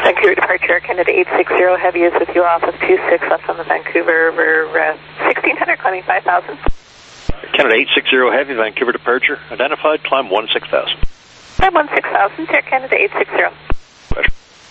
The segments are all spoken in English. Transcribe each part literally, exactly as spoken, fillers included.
Vancouver departure, Canada eight six zero, heavy is with you off of two six left on the Vancouver over uh, sixteen hundred, climbing five thousand. Canada eight six zero, heavy, Vancouver departure, identified, climb one six thousand. Climb one six thousand, Air Canada eight six zero. Pleasure.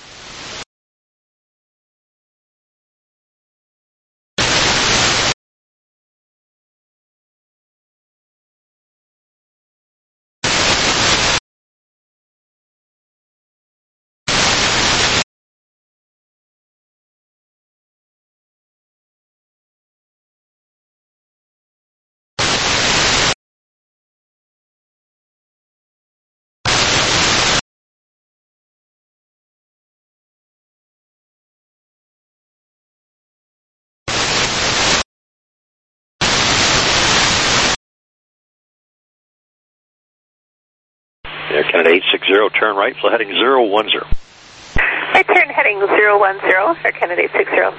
Air Canada eight six zero, turn right, flow heading zero one zero. Right turn heading zero one zero, Air Canada eight six zero.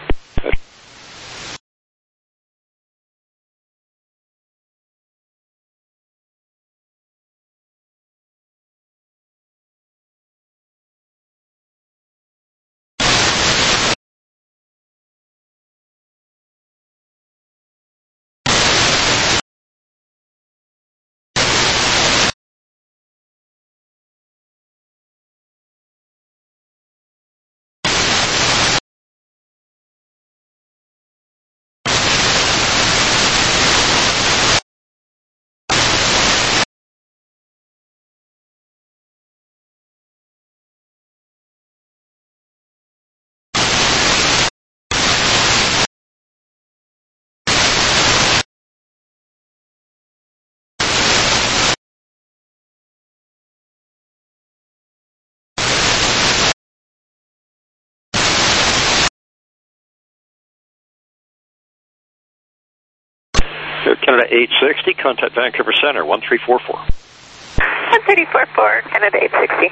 Air Canada eight sixty, contact Vancouver Center, one three four four. one three four four, Canada eight sixty.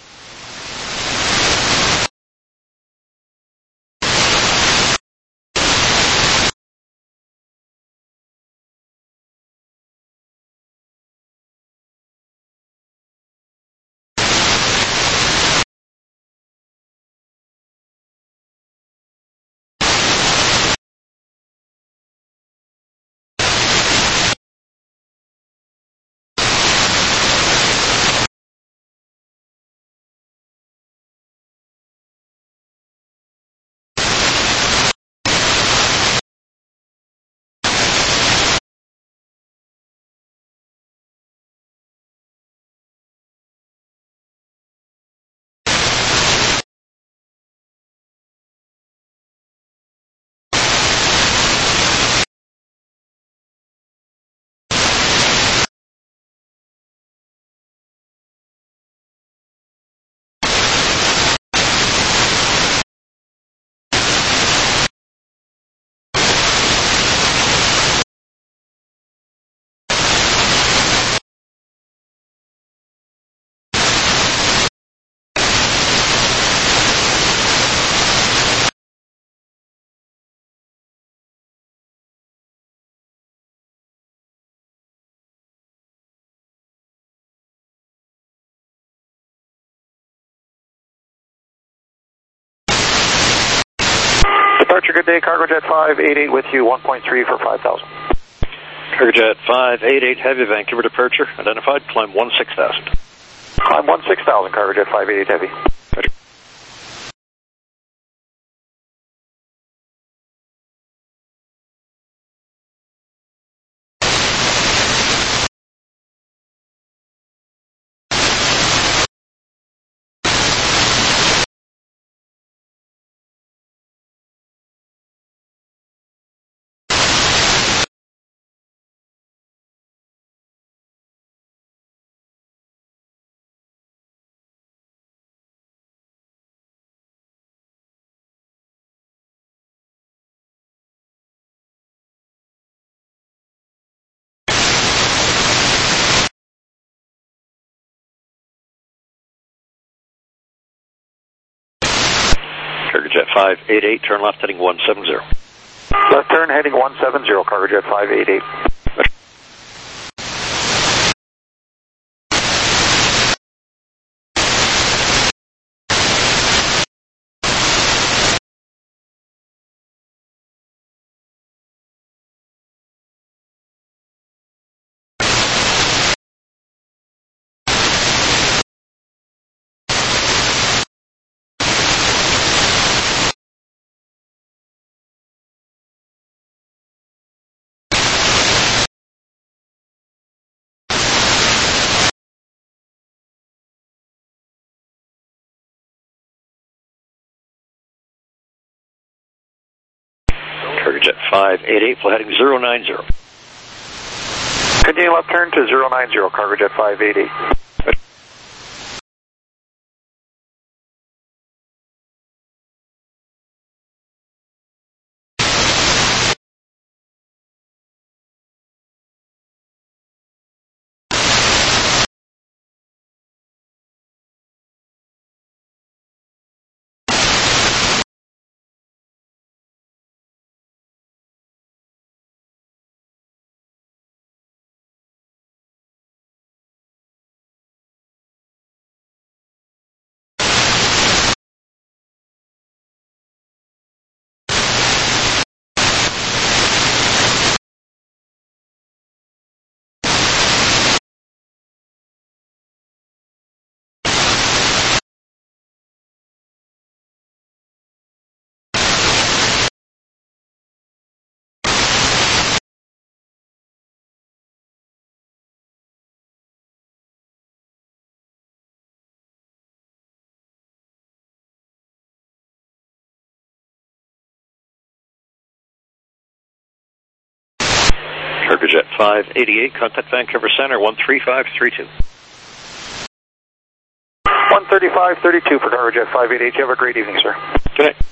Departure, good day, Cargojet five eight eight with you, one point three for five thousand. Cargojet five eight eight, heavy, Vancouver departure, identified, climb one six thousand. Climb one six thousand, Cargojet five eight eight, heavy. Roger. Cargojet five eight eight, turn left heading one seven zero. Left turn heading one seven zero, Cargojet five eight eight. Cargojet five eight eight, flight heading zero nine zero. Continue left turn to zero nine zero, Cargojet five eight eight. Cargojet five eighty-eight, contact Vancouver Center, one three five three two. one thirty-five thirty-two for Cargojet five eight eight. You have a great evening, sir. Good night.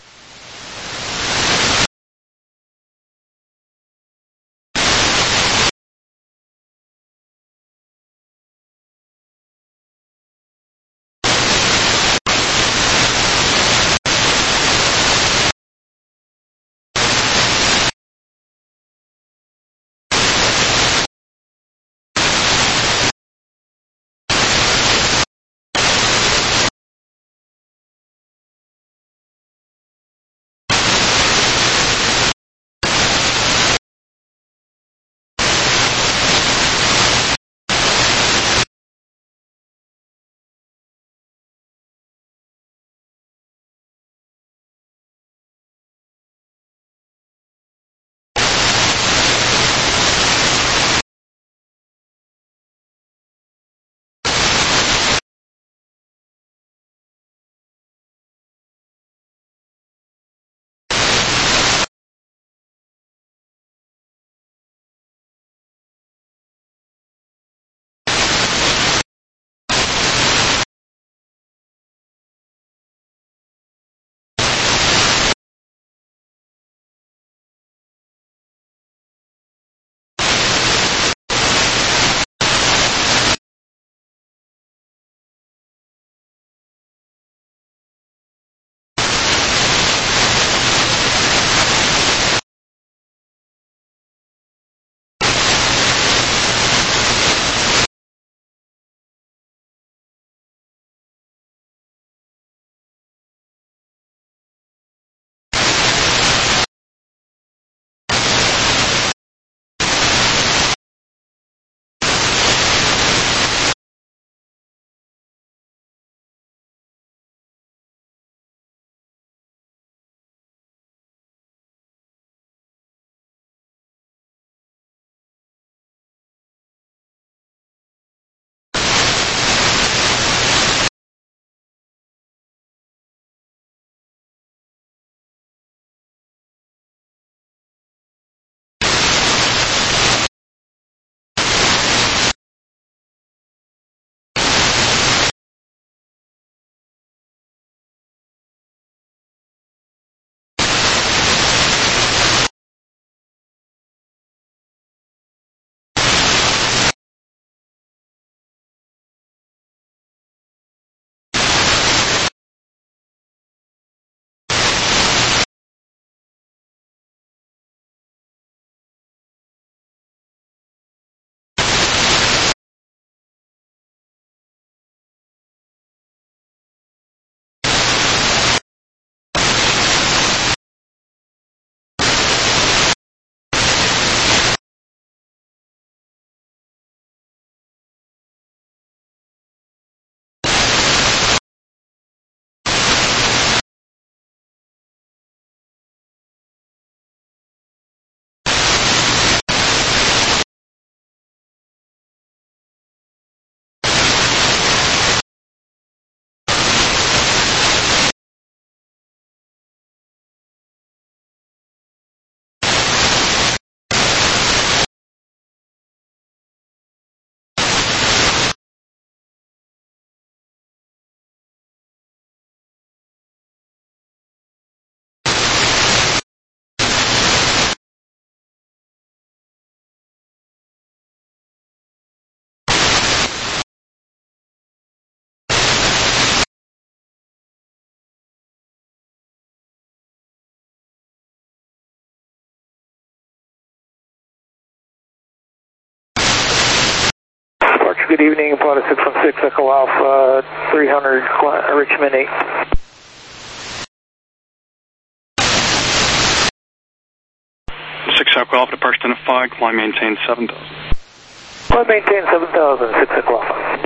good evening, Pilot six one six, Echo Alpha, three hundred, Richmond eight. six Echo Alpha, departure identified, climb maintain seven thousand. Climb maintain seven thousand, six Echo Alpha.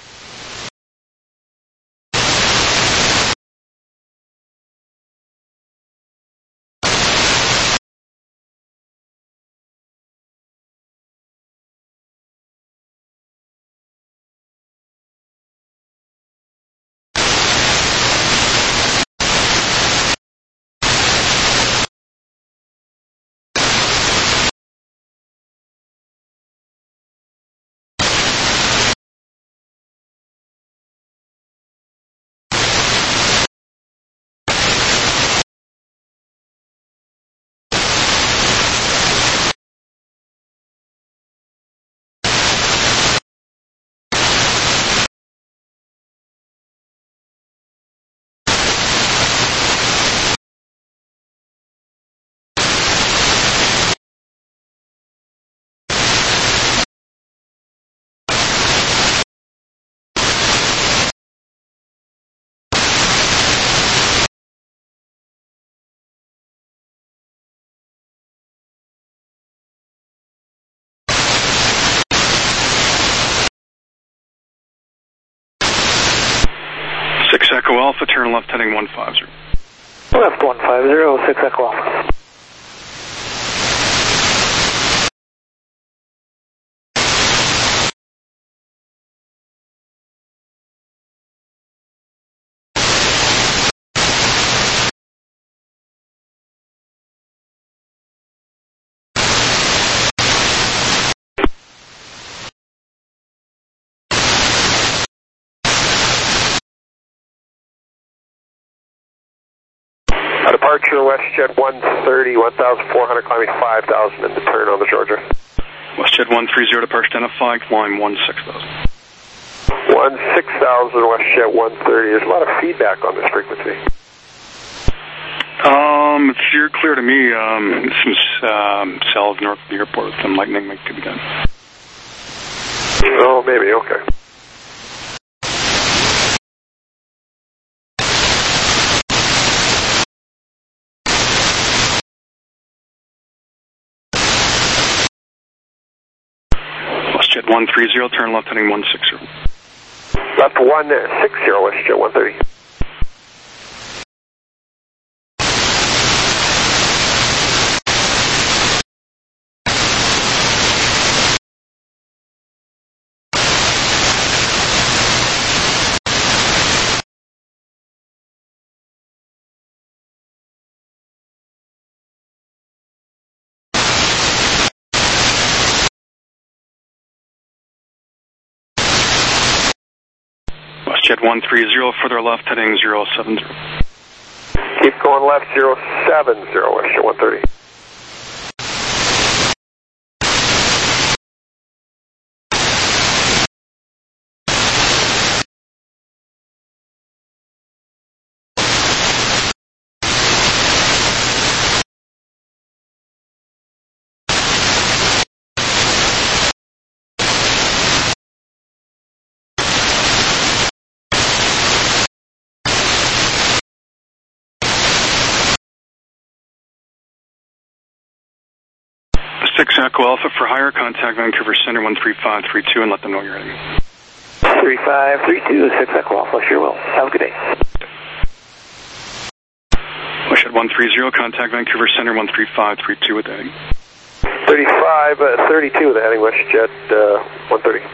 six Echo Alpha, turn left heading one five zero. Left one five zero, six Echo Alpha. Departure WestJet one thirty, one thousand four hundred, climbing five thousand, and the turn on the Georgia. WestJet one thirty, departure identified, climb one six thousand. one six thousand, WestJet one thirty. There's a lot of feedback on this frequency. Um, it's you're clear to me. Um, some um, cells north of the airport with some lightning might could be done. Oh, maybe, okay. WestJet one thirty, turn left heading one six zero. Left one six zero, WestJet one thirty. WestJet one thirty, further left heading zero seven zero. Keep going left, zero seven zero, WestJet one thirty. six Echo Alpha for higher, contact Vancouver Center one three five three two and let them know you're heading. three five three two, six Echo Alpha, sure will. Have a good day. WestJet one thirty, contact Vancouver Center one three five three two with the heading. thirty-five thirty-two with the heading, WestJet uh, one thirty.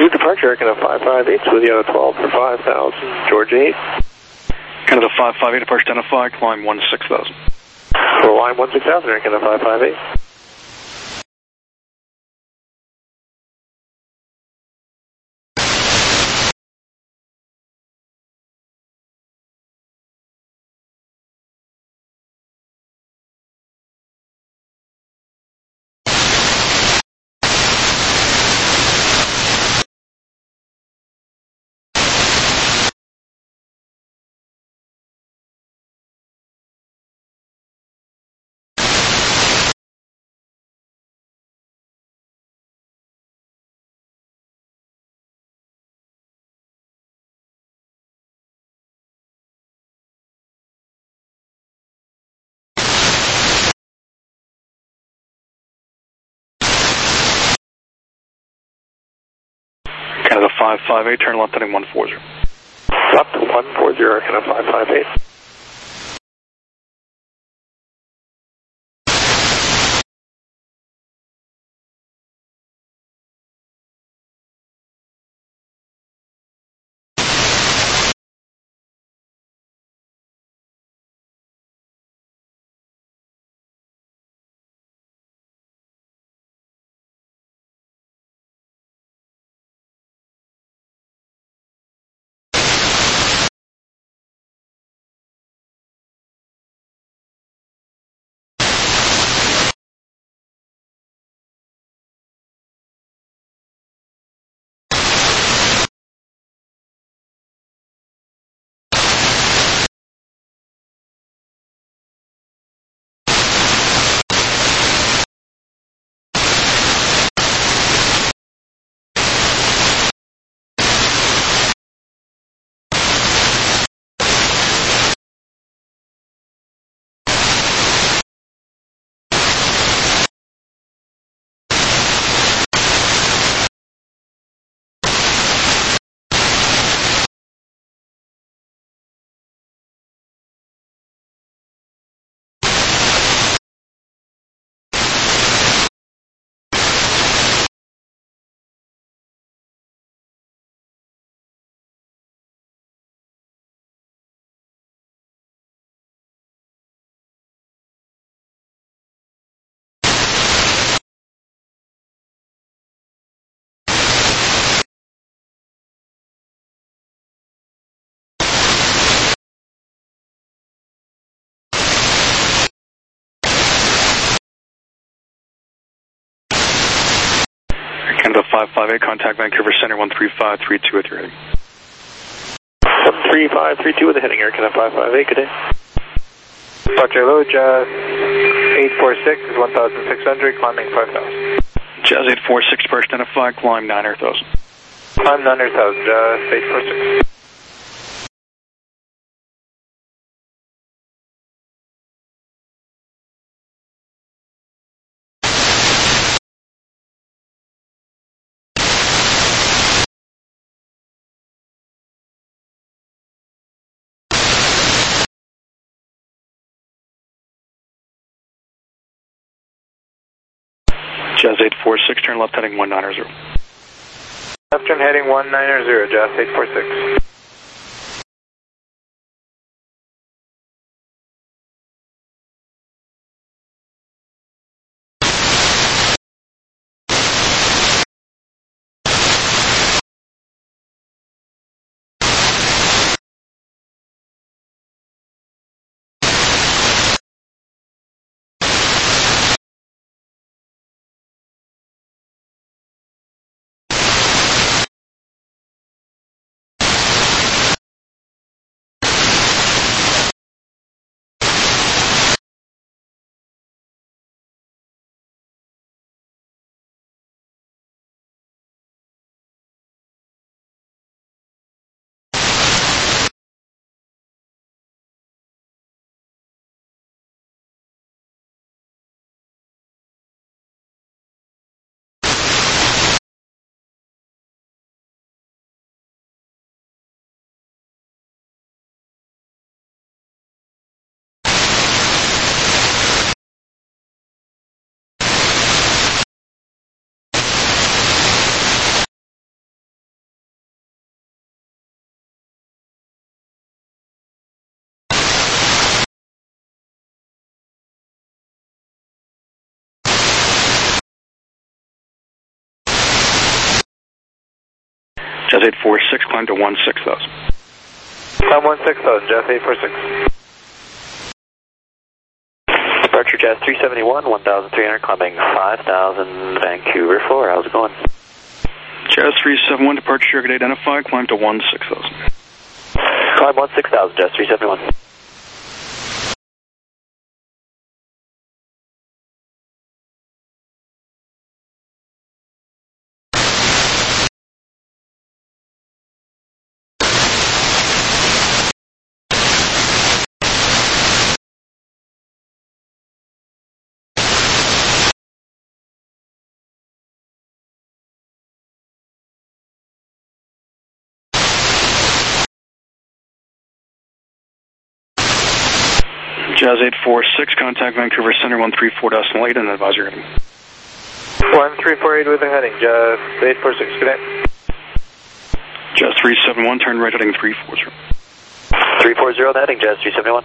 Route departure, Canada five five eight, with you on a twelve for five thousand, Georgia eight. Canada five five eight, departure identified, climb one six thousand. For line one six thousand, Canada five five eight. Canada five five eight, turn left heading one four zero. Left one four zero, Canada five five eight. Canada five five eight, contact Vancouver Center one three five three two with your heading. one three five three two with the heading, Air Canada five five eight, good day. Departure low, Jazz eight four six is one thousand six hundred, climbing five thousand. Jazz eight four six, departure identified, climb nine hundred thousand. Climb nine hundred thousand, Jazz eight four six. Jazz eight four six, turn left heading one nine zero. Left turn heading one nine zero, Jazz eight four six. Jazz eight four six, climb to one six thousand. Climb one six thousand, Jazz eight four six. Departure Jazz three seventy-one, one thousand three hundred, climbing five thousand, Vancouver floor. How's it going? Jazz three seventy-one, departure circuit identified, climb to one six thousand. Climb one six thousand, Jazz three seventy-one. Jazz eight four six, contact Vancouver Center one three four decimal eight and advise your heading. one three four eight with a heading, Jazz eight four six, good day. Jazz three seventy-one, turn right heading three four zero. three four zero, the heading, Jazz three seventy-one.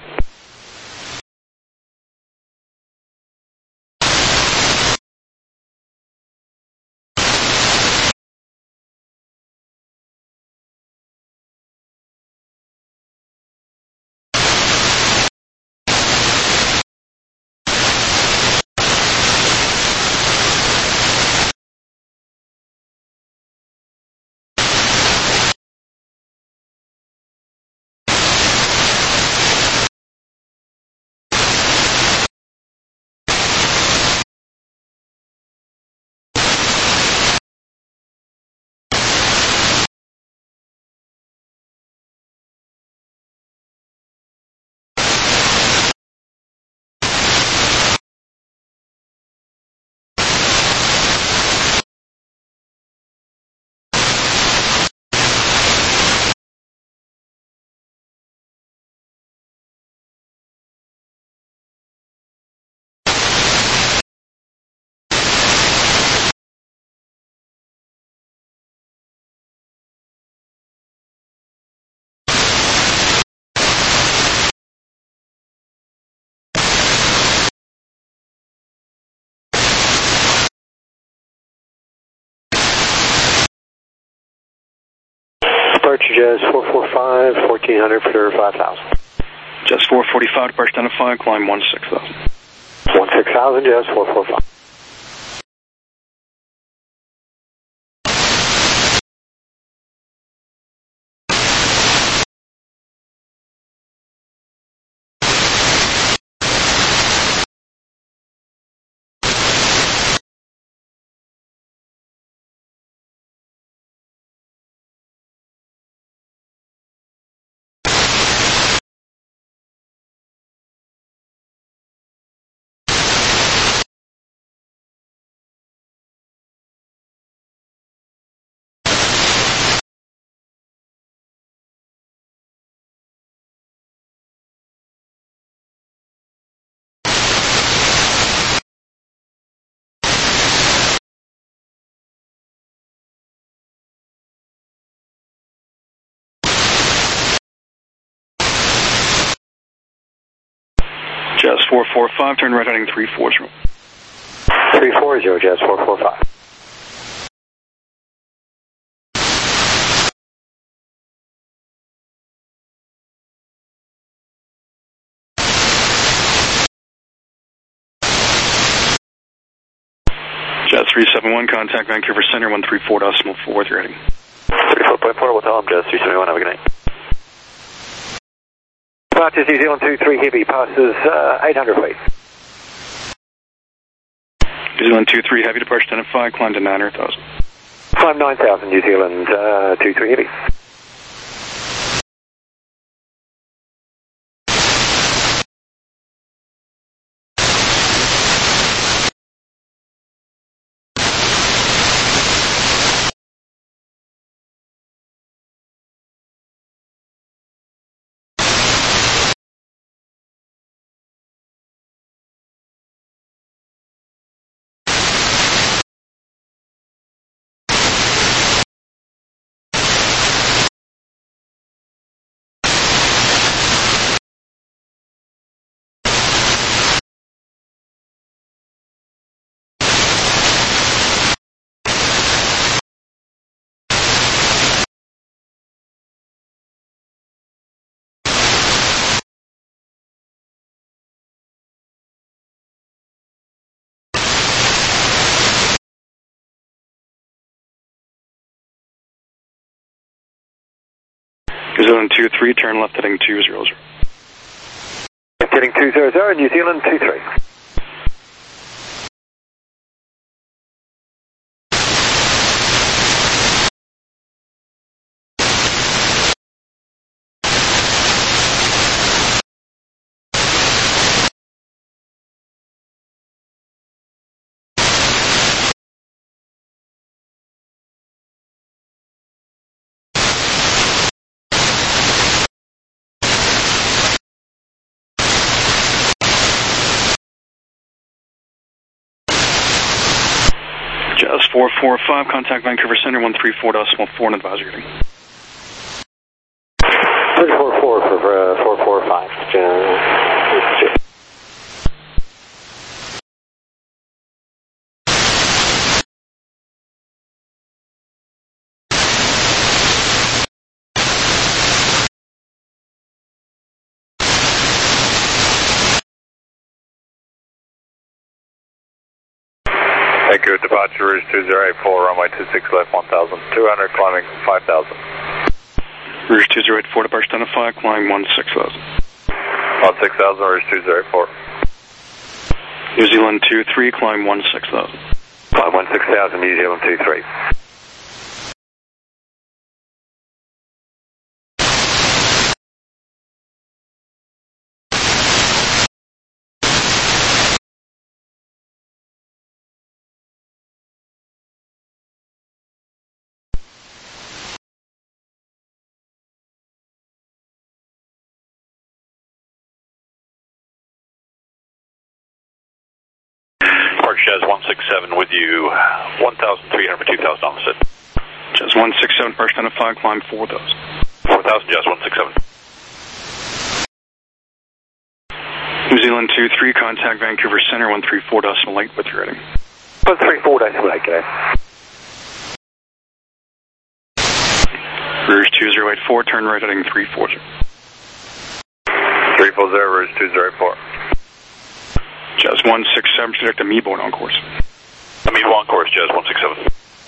Departure Jazz four four five, fourteen hundred for five thousand. Jazz four forty-five, departure identified, climb one six thousand. one six thousand, Jazz four four five. Jazz four four five, turn right heading three four zero. three four zero, Jazz four four five. Jazz three seventy-one, contact Vancouver Center one three four decimal four with your heading. thirty-four point four, we'll tell them, Jazz three seventy-one, have a good night. Departure New Zealand two three Heavy, passes uh, eight hundred feet. New Zealand two three Heavy, departure identified, climb to nine hundred thousand. Climb nine thousand, New Zealand uh, two three Heavy. New Zealand two three, turn left heading two zero zero. Heading two zero zero, New Zealand two three. Jazz four four five, contact Vancouver Center one three four decimal four and advisory heading. three four four for uh, four four five. Uh, Thank you. Departure Rouge two zero eight four, runway two six left, one thousand two hundred, climbing five thousand. Rouge two zero eight four, departure identified, climbing one six thousand. one six thousand, Rouge two zero eight four. New Zealand two three, climb one six thousand. Climb one six thousand, New Zealand two three. Jazz one six seven with you, one thousand three hundred, two thousand on the set. Jazz one six seven, first identified, climb four thousand. four thousand, Jazz one six seven. New Zealand two three, contact Vancouver Center one three four decimal eight with your heading. one three four decimal eight, okay. Rouge two zero eight four, turn right heading three four zero. three four zero, Rouge two zero eight four. Jazz one six seven, select a Meeboard on course. Amibo on course, Jazz one six seven.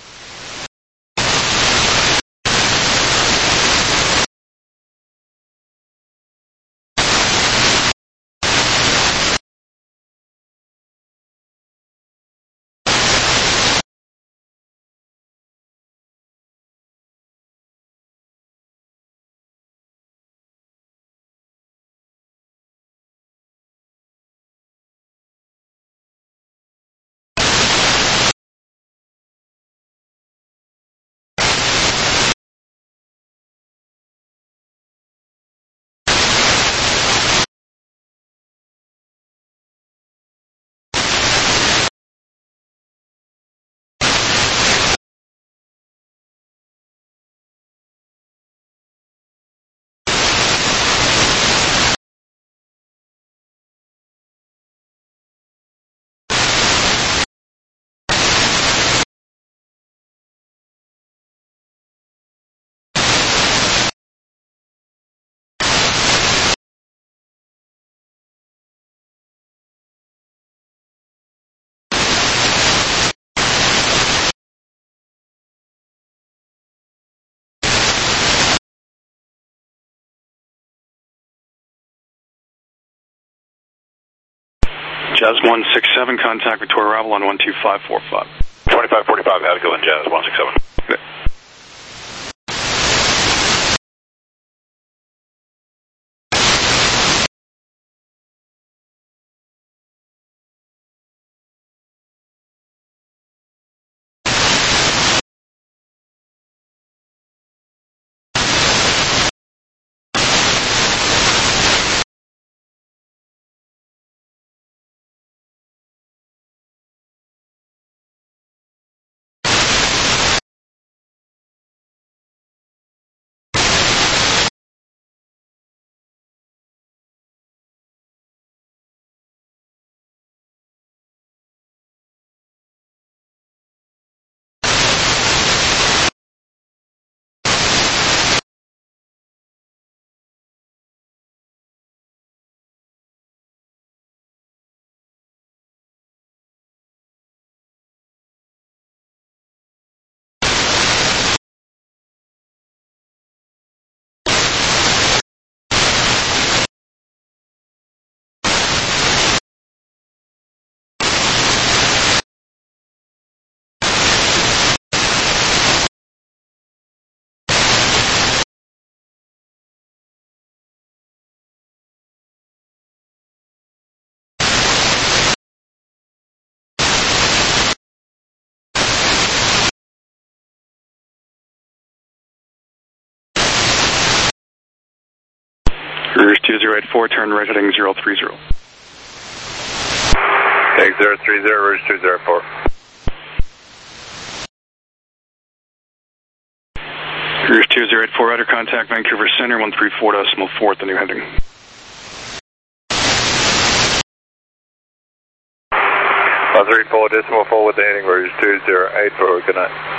Jazz one six seven, contact Victoria Avalon one two five four five. twenty-five forty-five, Abigail and Jazz one six seven. two zero eight four, turn right heading zero three zero. Take zero three zero, Rouge two zero four. Rouge two zero eight four, outer contact Vancouver Center, one three four decimal four at the new heading. one three four decimal four with the heading, Rouge two zero eight four, good night.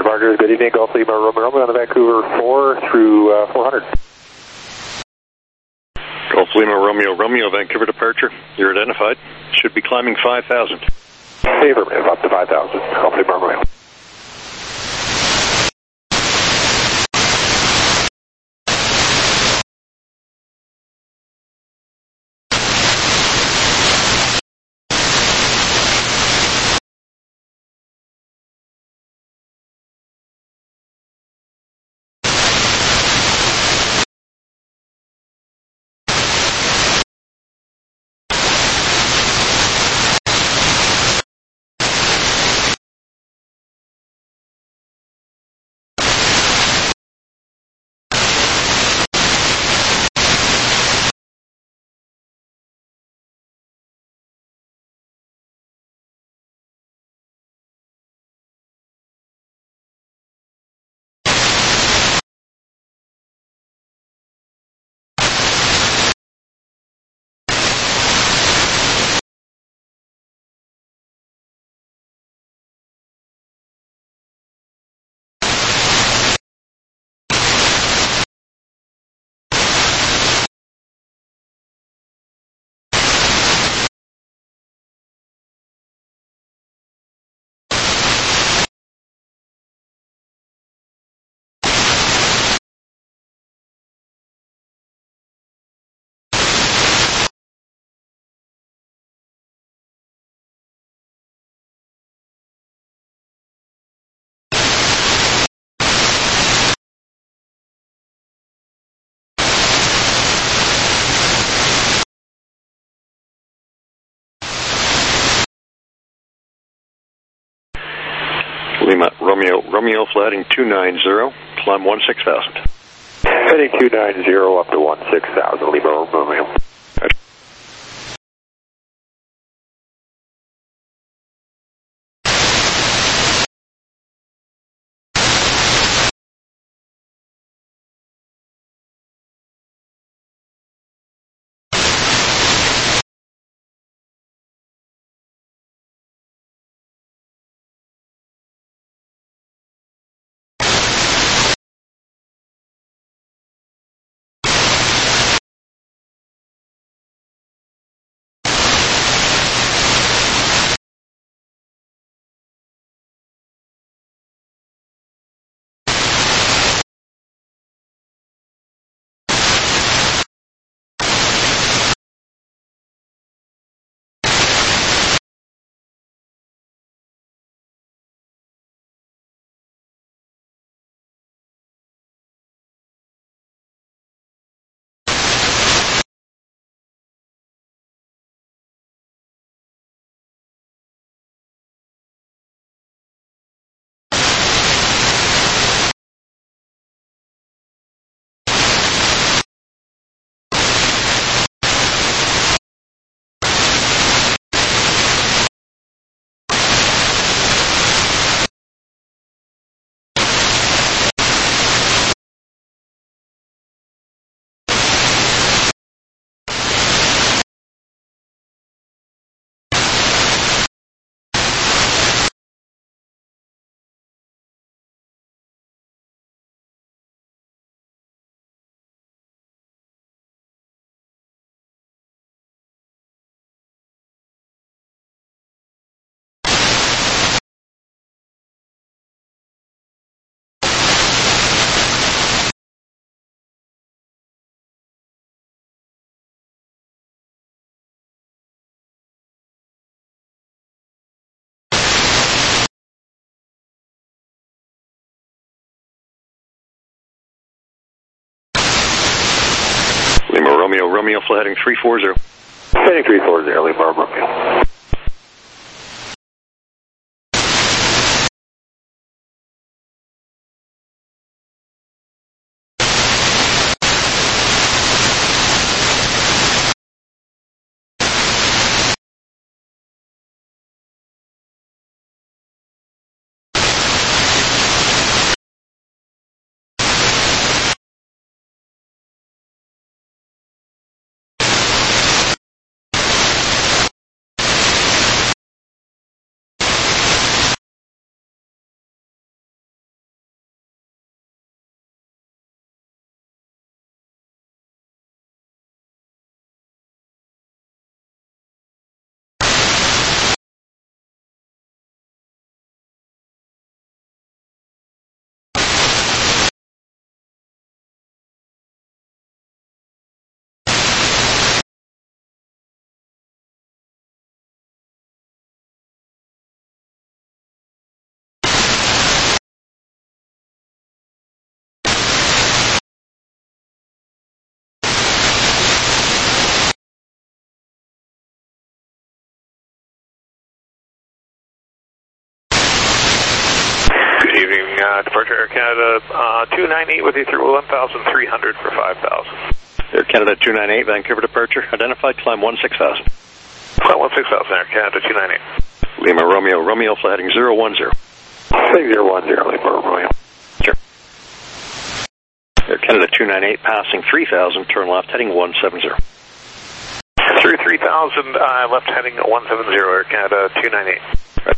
departures, good evening, Golf Lima, Romeo, Romeo on the Vancouver four through uh, four hundred. Golf Lima, Romeo, Romeo, Vancouver departure. You're identified. Should be climbing five thousand. Affirmative, up to five thousand, Golf Lima, Romeo. Lima, Romeo, Romeo, flatting two nine zero, climb one six thousand. Heading two nine zero up to one six thousand, Lima, Romeo. Lima, Romeo, Romeo, flat heading three four zero. Heading three four zero, Lima, Romeo. Uh, departure Air Canada uh, two nine eight with you through one thousand three hundred for five thousand. Air Canada two nine eight, Vancouver departure. Identified, climb one six thousand. Climb one six thousand, Air Canada two nine eight. Lima Romeo, Romeo, flight heading zero one zero. zero one zero, Lima Romeo. Sure. Air Canada two nine eight, passing three thousand, turn left, heading one seven zero. Through three thousand, uh, left heading one seven zero, Air Canada two nine eight. Right.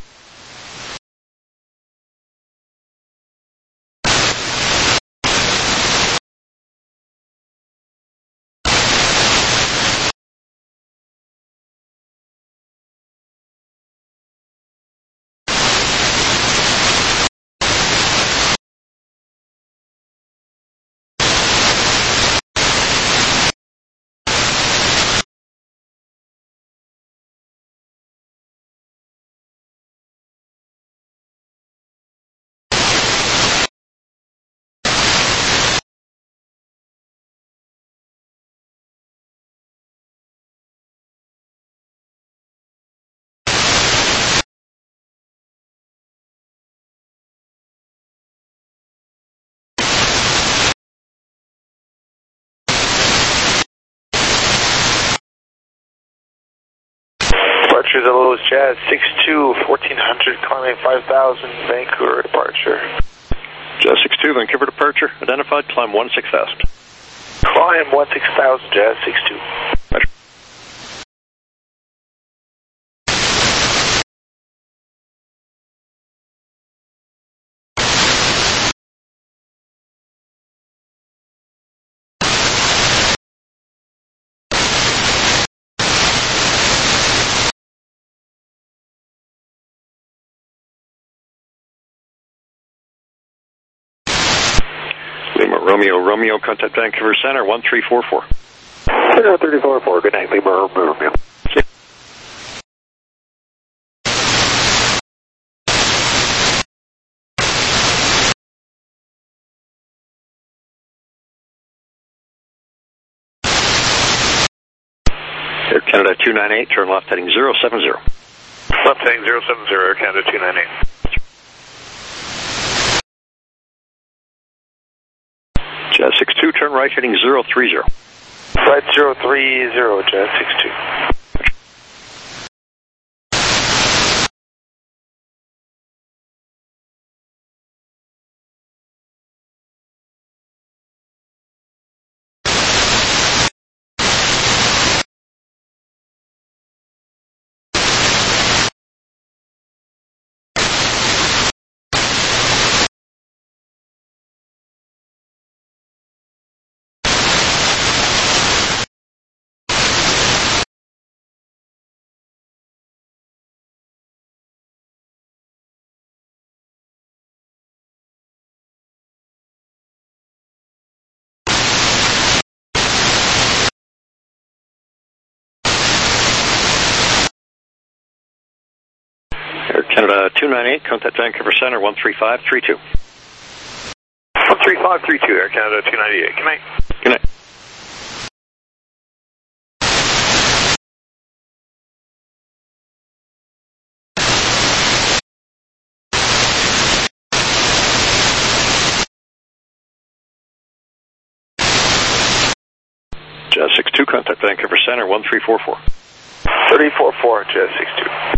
Departure the lowest Jazz six two, fourteen hundred, climbing five thousand, Vancouver departure. Jazz six two, Vancouver departure. Identified, climb one six thousand. Climb one six thousand, Jazz six two. Roger. Lima Romeo, Romeo, contact Vancouver Center, one three four four. Center three four four, good night, Lima Romeo. Okay. Air Canada two nine eight, turn left, heading zero seven zero. Left heading zero seven zero, Air Canada two nine eight. Jazz six two, turn right, heading zero three zero. Right zero three zero, Jazz six two. Air Canada two nine eight, contact Vancouver Center, one three five three two. one three five three two, Air Canada two ninety-eight, good night. Good night. Jazz six two, contact Vancouver Center, one three four four. three four four, Jazz six two.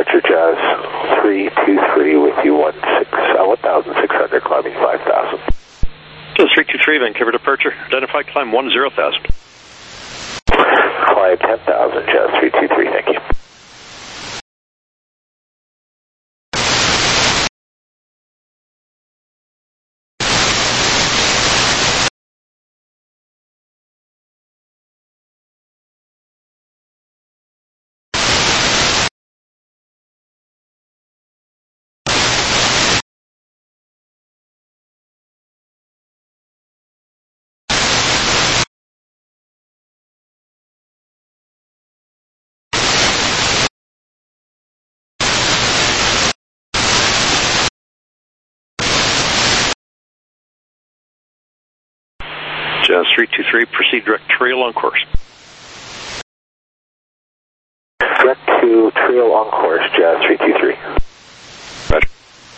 departure, Jazz three two three with you, one six, uh, one thousand six hundred, climbing five thousand. Jazz three two three, Vancouver departure, identified climb one zero thousand. Climb ten thousand, Jazz three two three, thank you. Jazz three two three, proceed direct trail on course. Direct to trail on course, Jazz three two three. Roger.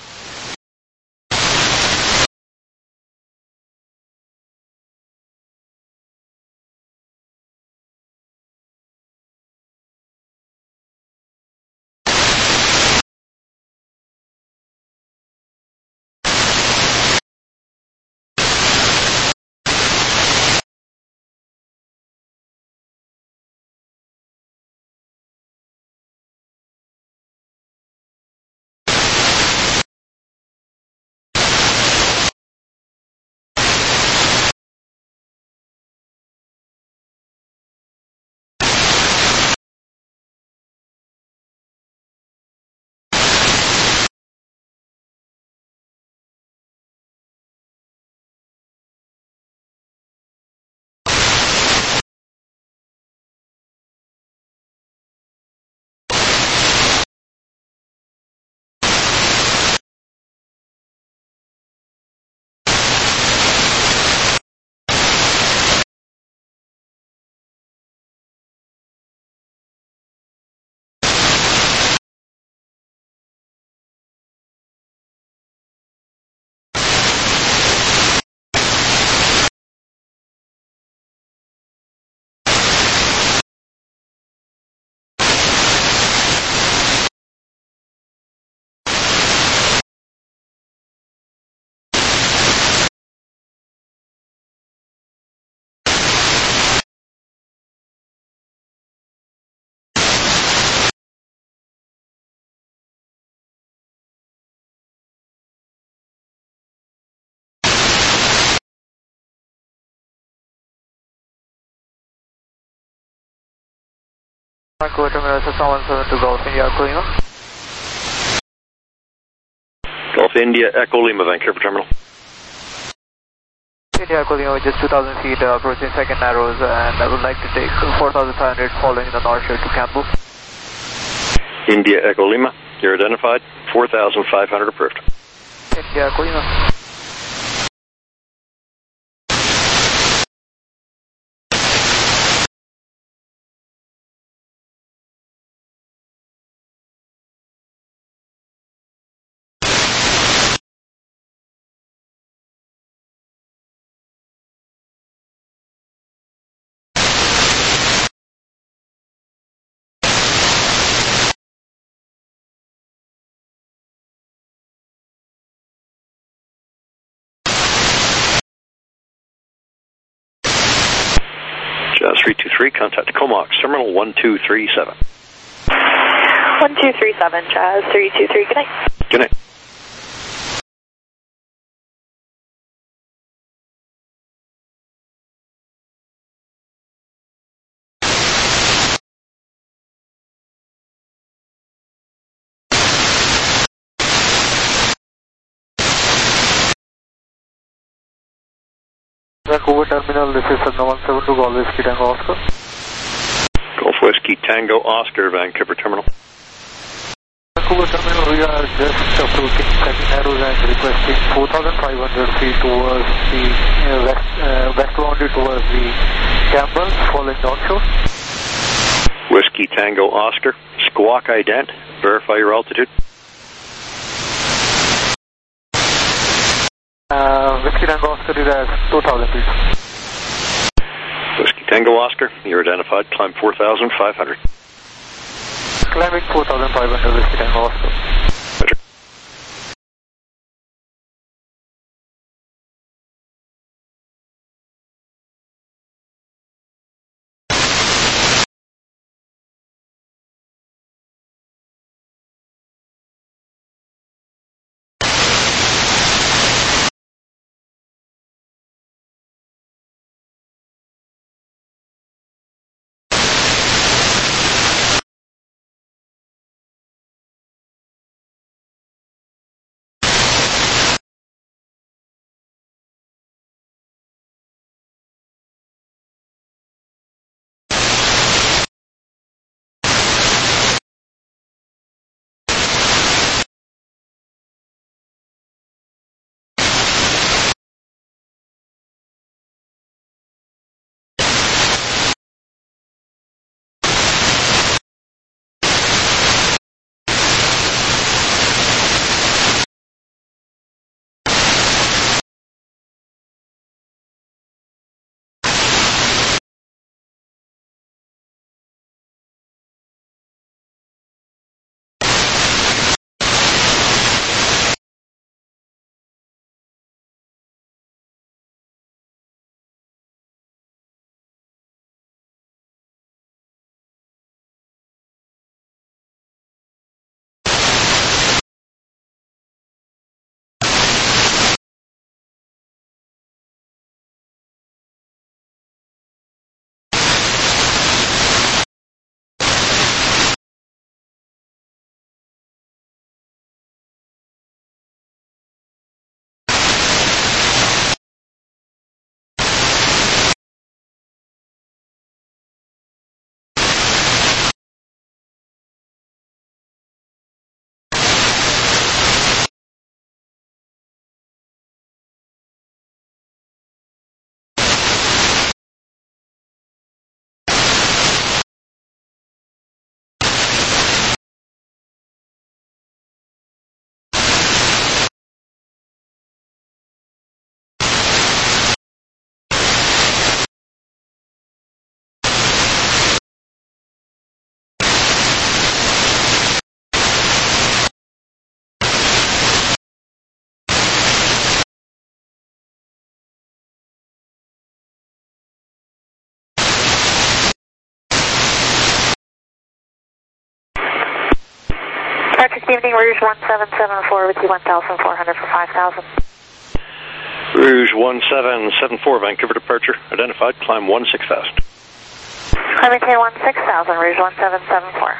Vancouver Terminal seven seven to Golf India Echo Lima. Golf India Echo Lima, Vancouver Terminal. India Echo Lima, just two thousand feet, uh, approaching second narrows, and I would like to take four thousand five hundred following the north shore to Campbell. India Echo Lima, you're identified, four thousand five hundred approved. India Echo Lima. Jazz three two three, contact Comox, Terminal one two three seven. one two three seven, Jazz three two three, good night. Good night. Vancouver Terminal, this is Cessna one seven two, Golf Whiskey Tango Oscar. Golf Whiskey Tango Oscar, Vancouver Terminal. Vancouver Terminal, we are just approaching second narrows and requesting four thousand five hundred feet towards the uh, west, uh, west boundary towards the Campbell, following north shore. Whiskey Tango Oscar, squawk ident, verify your altitude. Uh, Whiskey Tango Oscar is at two thousand feet. Whiskey Tango Oscar, you're identified, climb four thousand five hundred. climbing four thousand five hundred Whiskey Tango Oscar. Good evening, Rouge one seven seven four with you one thousand four hundred for five thousand. Rouge one seven seven four, Vancouver departure, identified, climb one six thousand. Climb maintain one six thousand, Rouge one seven seven four.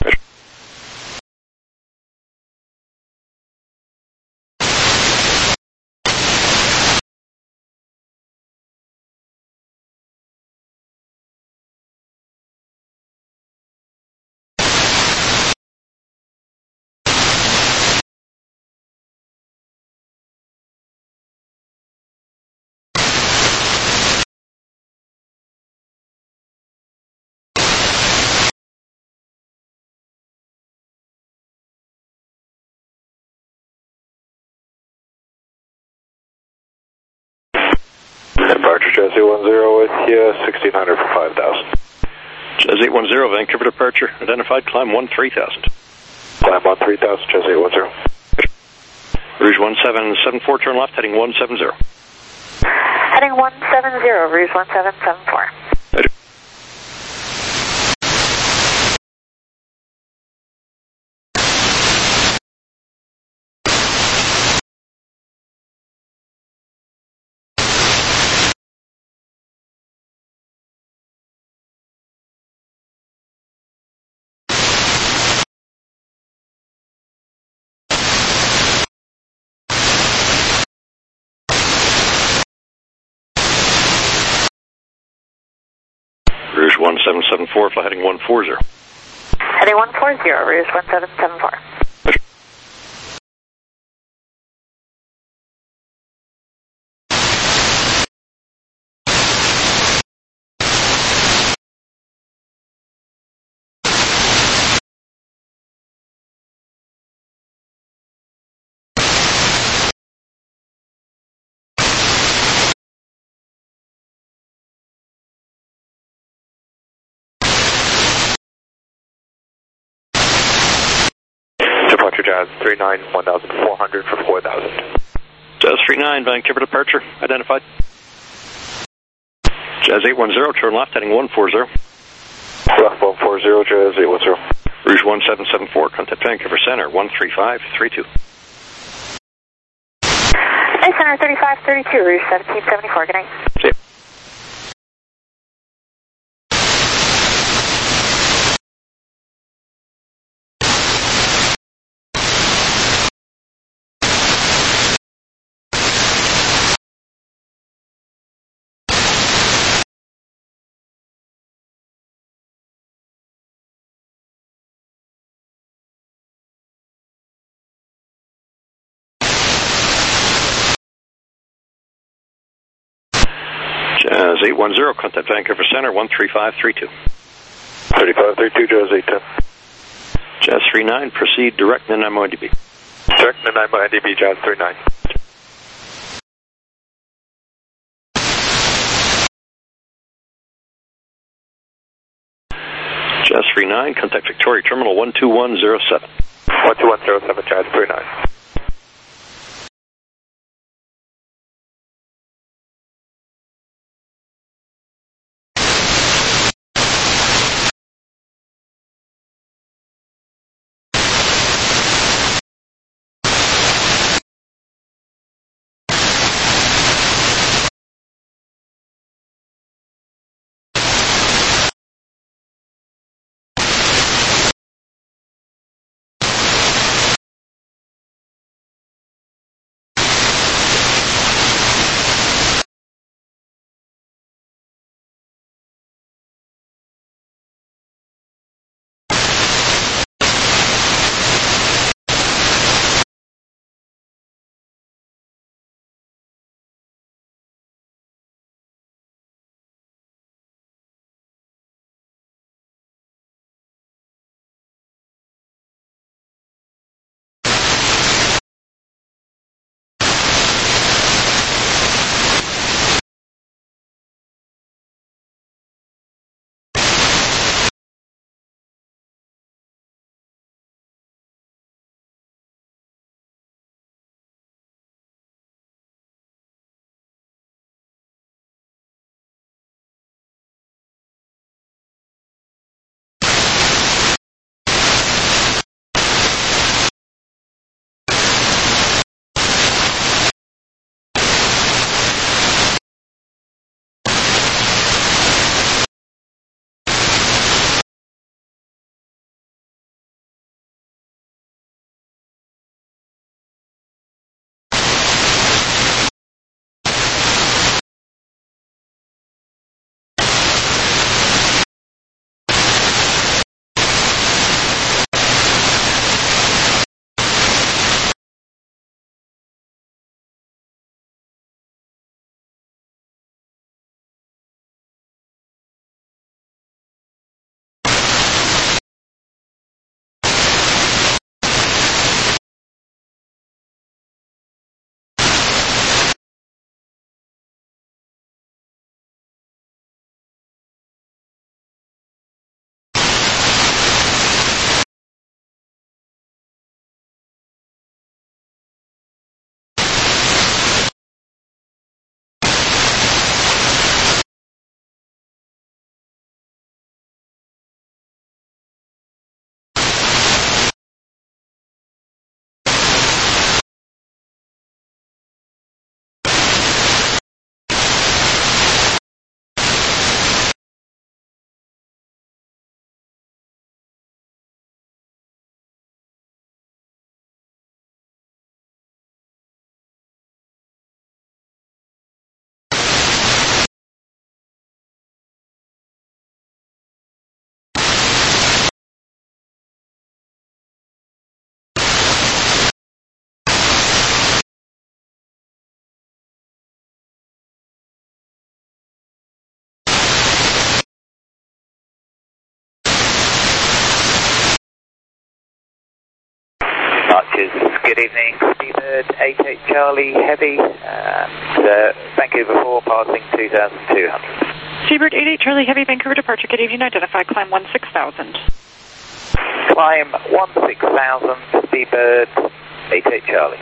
Departure Jazz eight one zero with you, sixteen hundred for five thousand. Jazz eight one zero, Vancouver departure, identified, climb one three thousand. Climb one three thousand, Jazz eight one zero. Rouge one seven seven four, turn left, heading one seven zero. Heading one seven zero, Rouge one seven seven four. Rouge one seven seven four, fly heading one four zero. Heading one four zero, Rouge one seven seven four. Jazz three nine, one thousand four hundred for four thousand. Jazz three nine, Vancouver departure, identified. Jazz eight one zero, turn left, heading one four zero. Left one four zero, Jazz eight one zero. Rouge one seven seven four, contact Vancouver Center, one three five three two. Hey, Center thirty-five thirty-two, Rouge seventeen seventy-four, good night. See you. Jazz eight one zero, contact Vancouver Center, one three five three two. thirty-five thirty-two, Jazz eight ten. Jazz three nine, proceed direct Nanaimo N D B. Direct Nanaimo N D B, Jazz three nine. Jazz three nine, contact Victoria Terminal one two one zero seven. one two one zero seven, Jazz three nine. Good evening, Seabird eight eight Charlie Heavy, and uh, Vancouver four passing two thousand two hundred. Seabird eight eight Charlie Heavy, Vancouver departure, good evening, identify, climb one six thousand. Climb one six thousand, Speedbird eight eight Charlie.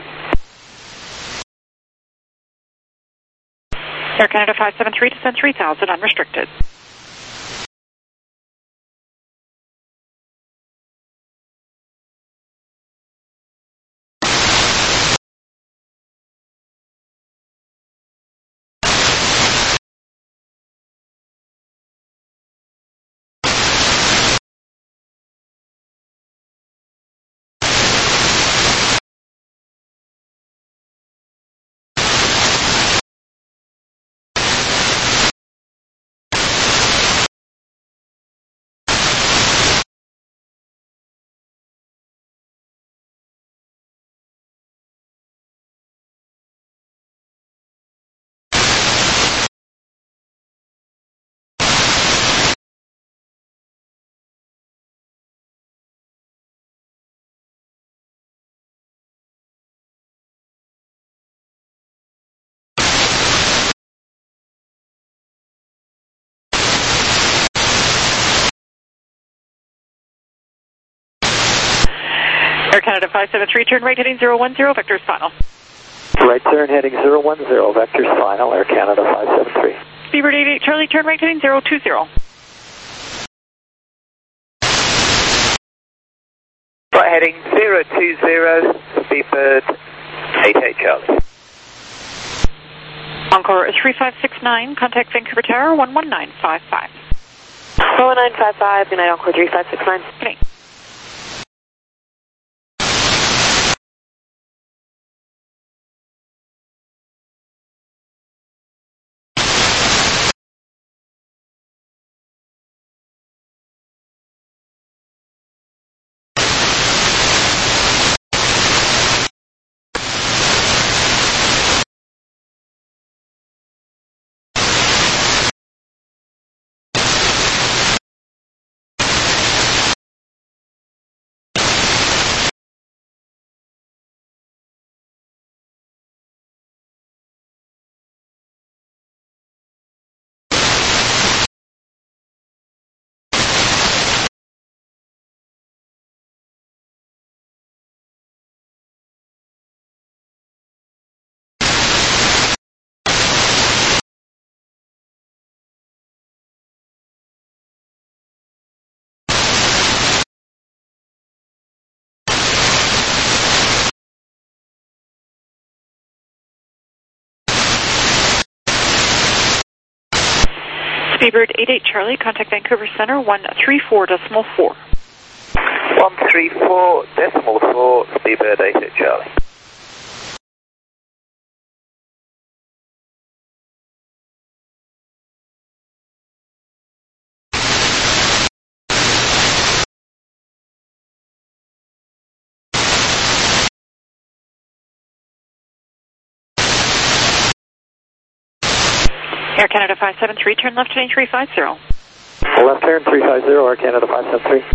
Air Canada five seven three, descend three thousand, unrestricted. Air Canada five seven three, turn right heading zero one zero, vectors final. Right turn heading zero one zero, vectors final, Air Canada five seven three. Speedbird eight eight Charlie, turn right heading zero two zero. Right heading zero two zero, Speedbird eight eight Charlie. Encore three five six nine, contact Vancouver Tower one one nine five five. one one nine five five, good night, Encore three five six nine. Good night. Speedbird eight eight Charlie, contact Vancouver Center one three four decimal four. one three four decimal four, Speedbird eight eight Charlie. Air Canada five seven three, turn left heading three five zero. Left turn three five zero, Air Canada five seven three.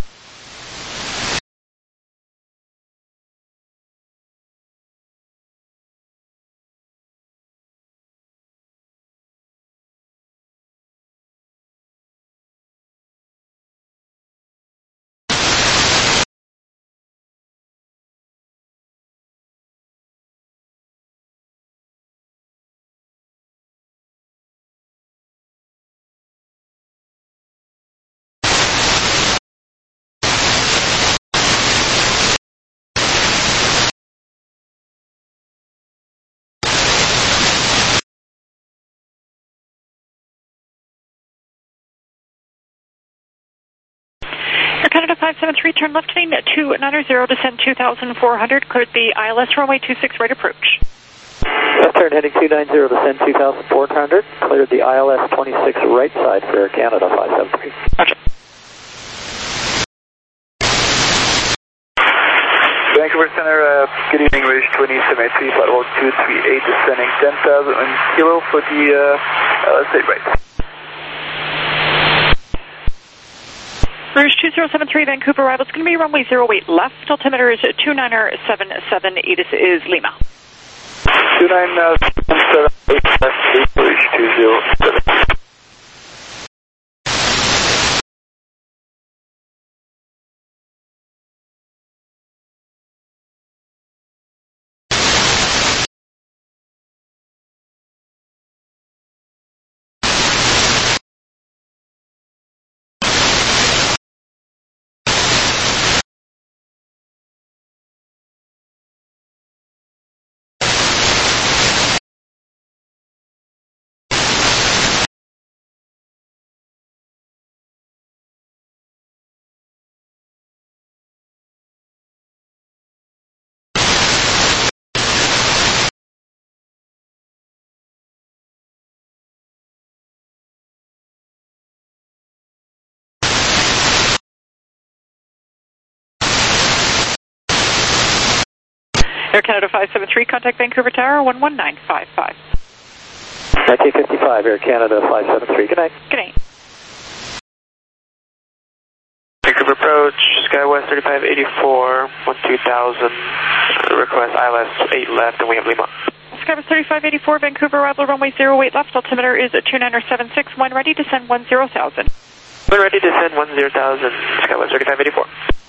Air Canada five seven three, turn left heading two nine zero, descend two thousand four hundred, cleared the I L S runway two six right approach. Left turn heading two nine zero, descend two thousand four hundred, cleared the I L S twenty-six right side for Air Canada five seven three. Roger. Vancouver Center, uh, good evening, Rouge twenty seventy-three, flight level two three eight, descending ten thousand kilo for the uh, L S eight right. Rouge two zero seven three, Vancouver arrival. It's going to be runway zero eight left. Altimeter is two nine seven seven, ATIS is Lima. two nine seven eight left, Rouge two zero seven. Air Canada five seven three, contact Vancouver Tower one one nine five five. nineteen fifty-five, Air Canada five seven three, good night. Good night. Vancouver approach, SkyWest thirty-five eighty-four, one two thousand, request I L S eight left, and we have Lima. SkyWest thirty-five eighty-four, Vancouver, arrival runway zero eight left, altimeter is two niner seven six, when ready to send one zero thousand. When ready to send one zero thousand, SkyWest thirty-five eighty-four.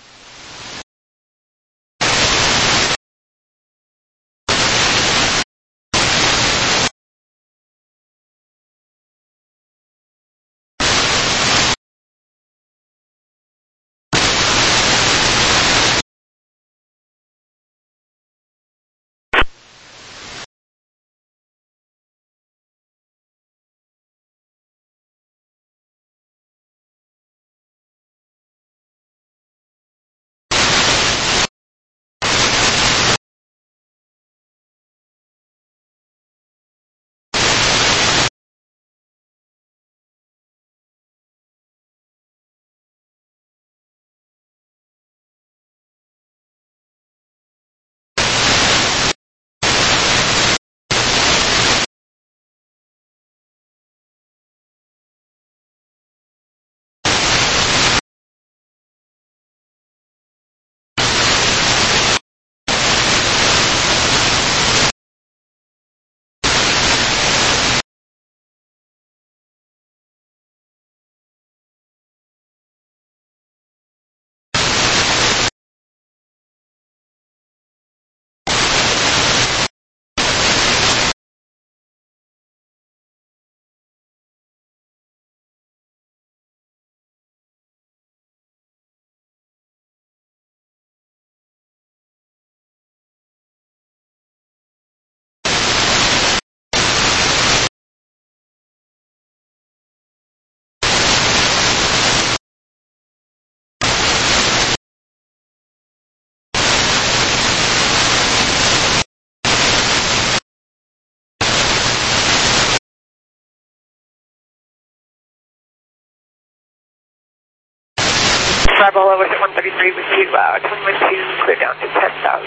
Bravo, I was at one thirty-three with you, uh, coming with you, clear down to ten thousand.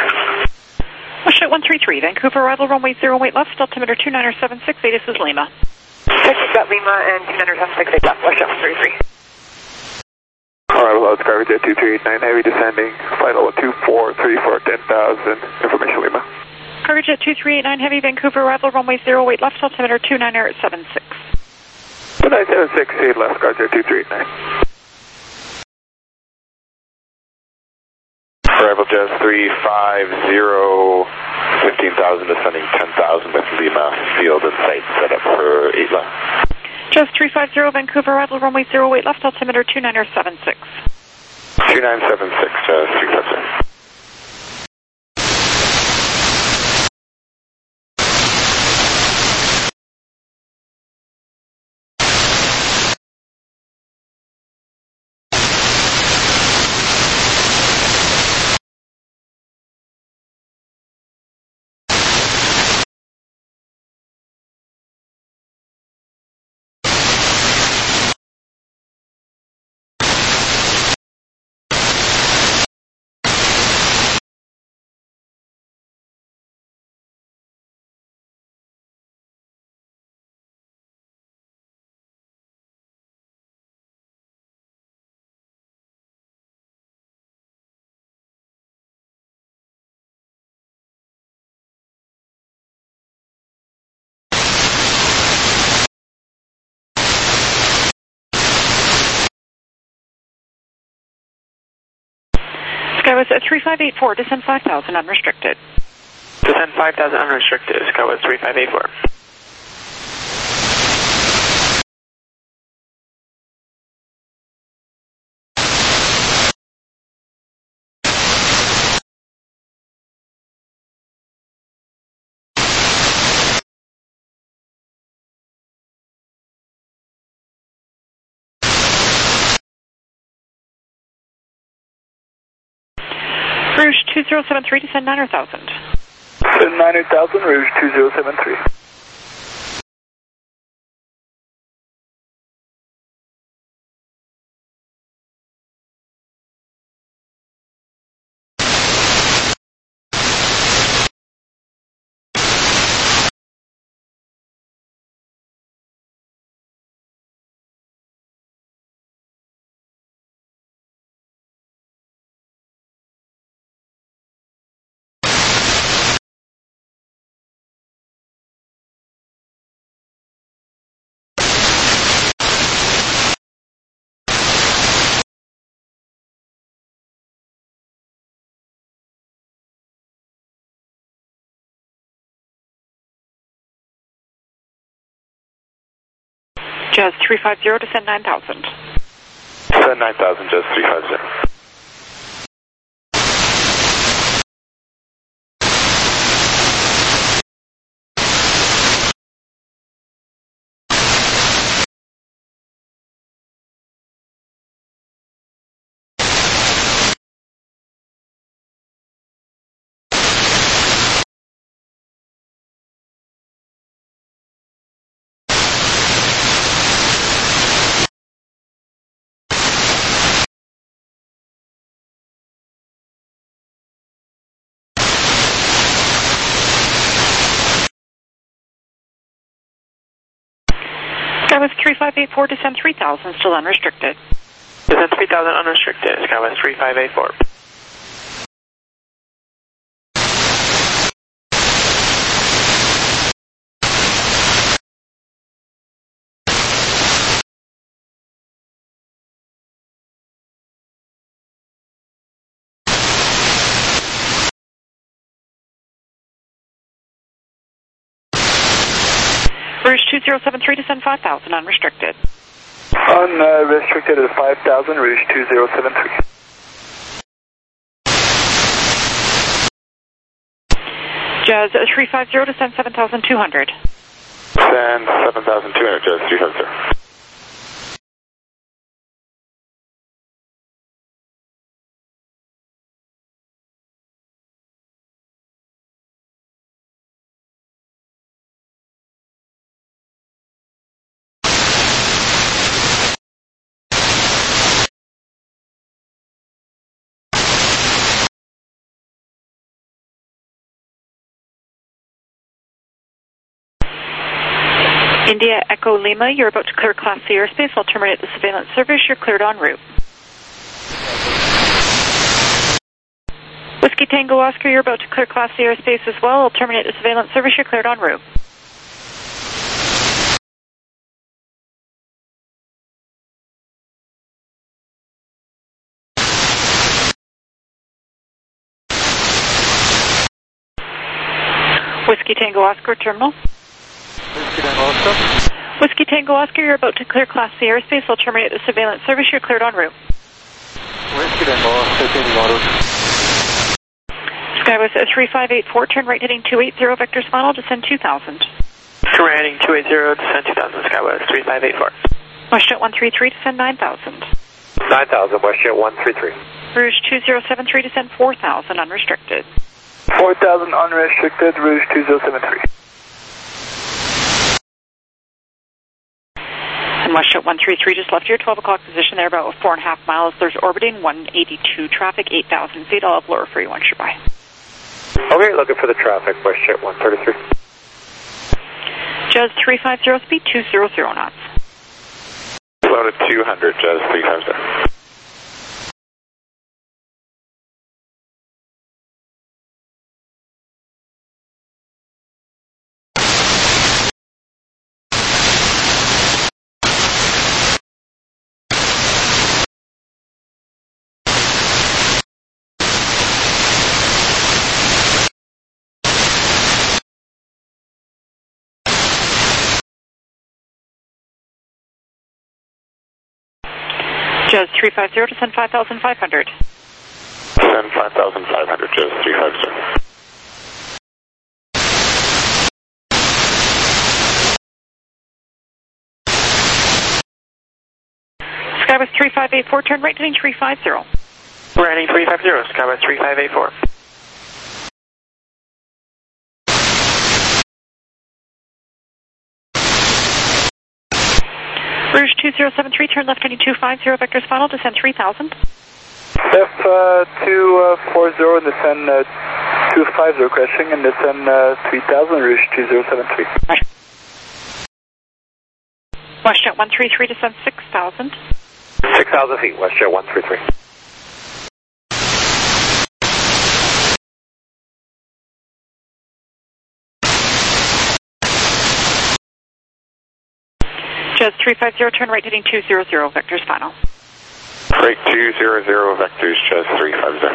Washington one three three, Vancouver, arrival runway zero eight left, altimeter two niner seven six, this is Lima. Texas got Lima and two niner seven six eight left, Washington one three three. Alright, well, it's Cargo Jet two three eight nine, heavy descending, flight level two four three four, ten thousand, information Lima. Cargo Jet two three eight nine, heavy, Vancouver, arrival runway zero eight left, altimeter two niner seven six. two nine seven six, eight left, Cargo Jet two three eight nine. Arrival Jet three five zero, fifteen thousand, descending ten thousand with Lima, field and site set up for eight left. Just three five zero, Vancouver, arrival runway zero eight left, altimeter two niner seven six. two nine seven six, uh, three five zero. SkyWest at three five eight four, descend five thousand, unrestricted. Descend five thousand unrestricted, SkyWest three five eight four. Rouge two zero seven three, descend niner thousand. Descend niner thousand, Rouge two zero seven three. Jazz three five zero, descend nine thousand. Descend nine thousand, Jazz three five zero. Skywest three five eight four, descend three thousand, still unrestricted. Descend three thousand unrestricted, Skywest three five eight four. Rouge two zero seven three, descend five thousand, unrestricted. Unrestricted at five thousand, Rouge two zero seven three. Jazz three five zero, descend seven thousand two hundred. Descend seven thousand two hundred, Jazz three five zero. India Echo Lima, you're about to clear Class C airspace. I'll terminate the surveillance service. You're cleared en route. Whiskey Tango Oscar, you're about to clear Class C airspace as well. I'll terminate the surveillance service. You're cleared en route. Whiskey Tango Oscar, terminal. Whiskey Tango Oscar. Whiskey Tango Oscar, you're about to clear Class C airspace. I'll terminate the surveillance service. You're cleared en route. Whiskey Tango Oscar, taking en route. Skywest three five eight four, turn right heading two eight zero, vectors final, descend two thousand. Turn right heading two eight zero, descend two thousand, Skywest three five eight four. Westjet one three three, descend nine thousand. nine thousand, Westjet one three three. Rouge two zero seven three, descend four thousand, unrestricted. four thousand unrestricted, Rouge two zero seven three. And Westjet one three three just left your twelve o'clock position there, about four and a half miles. There's orbiting one eighty-two traffic, eight thousand feet. I'll have lower for you once you're by. Okay, looking for the traffic, Westjet one thirty-three. Jazz three five zero, speed two hundred knots. Slow to two hundred, Jazz three five zero. Jazz three five zero, descend five thousand five hundred. Descend five thousand five hundred, Jazz three five zero. Skywest three five eight four, turn right heading three five zero. We're heading three five zero, Skywest three five eight four. Rouge two zero seven three, turn left heading two five zero, vectors final, descend three thousand. F uh, two four zero, descend uh, two five zero, crashing, and descend uh, three thousand, Rouge two zero seven three. Right. Westjet one three three, descend six thousand. six thousand feet, Westjet one three three. Jazz three five zero, turn right heading two hundred, vectors final. Freight two hundred, vectors, Jazz three five zero.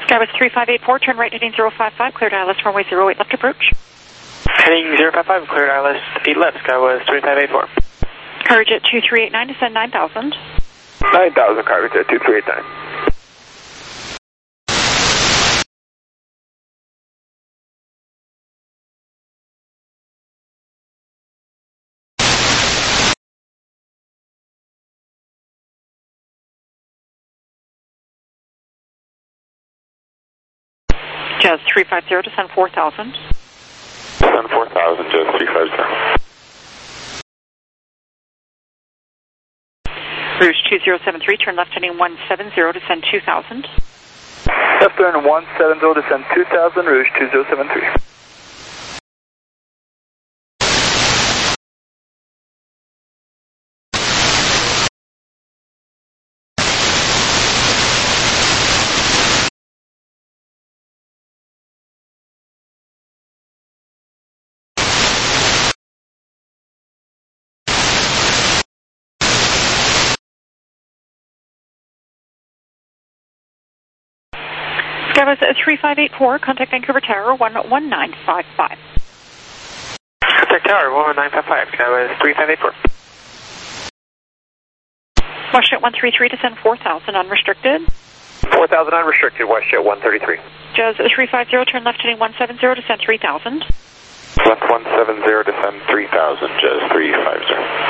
Skywest three five eight four, turn right heading zero five five, cleared I L S runway zero eight left approach. Heading zero five five, cleared I L S eight left, Skywest three five eight four. Cargojet two three eight nine, descend nine thousand. nine thousand, Cargojet two three eight nine. Jazz three five zero, descend four thousand. Descend four thousand, Jazz three five zero. Rouge two zero seven three, turn left heading one seven zero, descend two thousand. Left turn one seven zero, descend two thousand, Rouge two zero seven three. Skywest three five eight four, contact Vancouver Tower one one nine five five. Contact Tower one one nine five five, Skywest three five eight four. WestJet one three three, descend four thousand, unrestricted. four thousand unrestricted, WestJet one thirty-three. Jazz three five zero, turn left heading one seven zero, descend three thousand. Left one seven zero, descend three thousand, Jazz three five zero.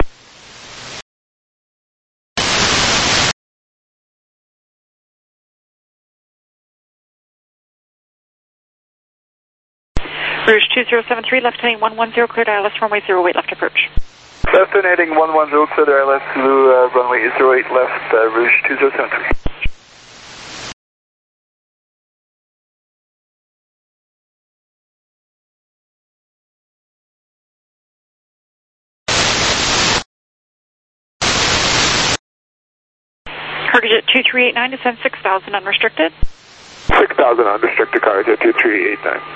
Rouge two zero seven three, left heading one one zero, cleared I L S runway zero eight left approach. Left turn heading one one zero, cleared I L S Zulu, uh, runway zero eight left, uh, Rouge two zero seven three. Cargojet two three eight nine, descend six thousand, unrestricted. six thousand unrestricted, Cargojet two three eight nine.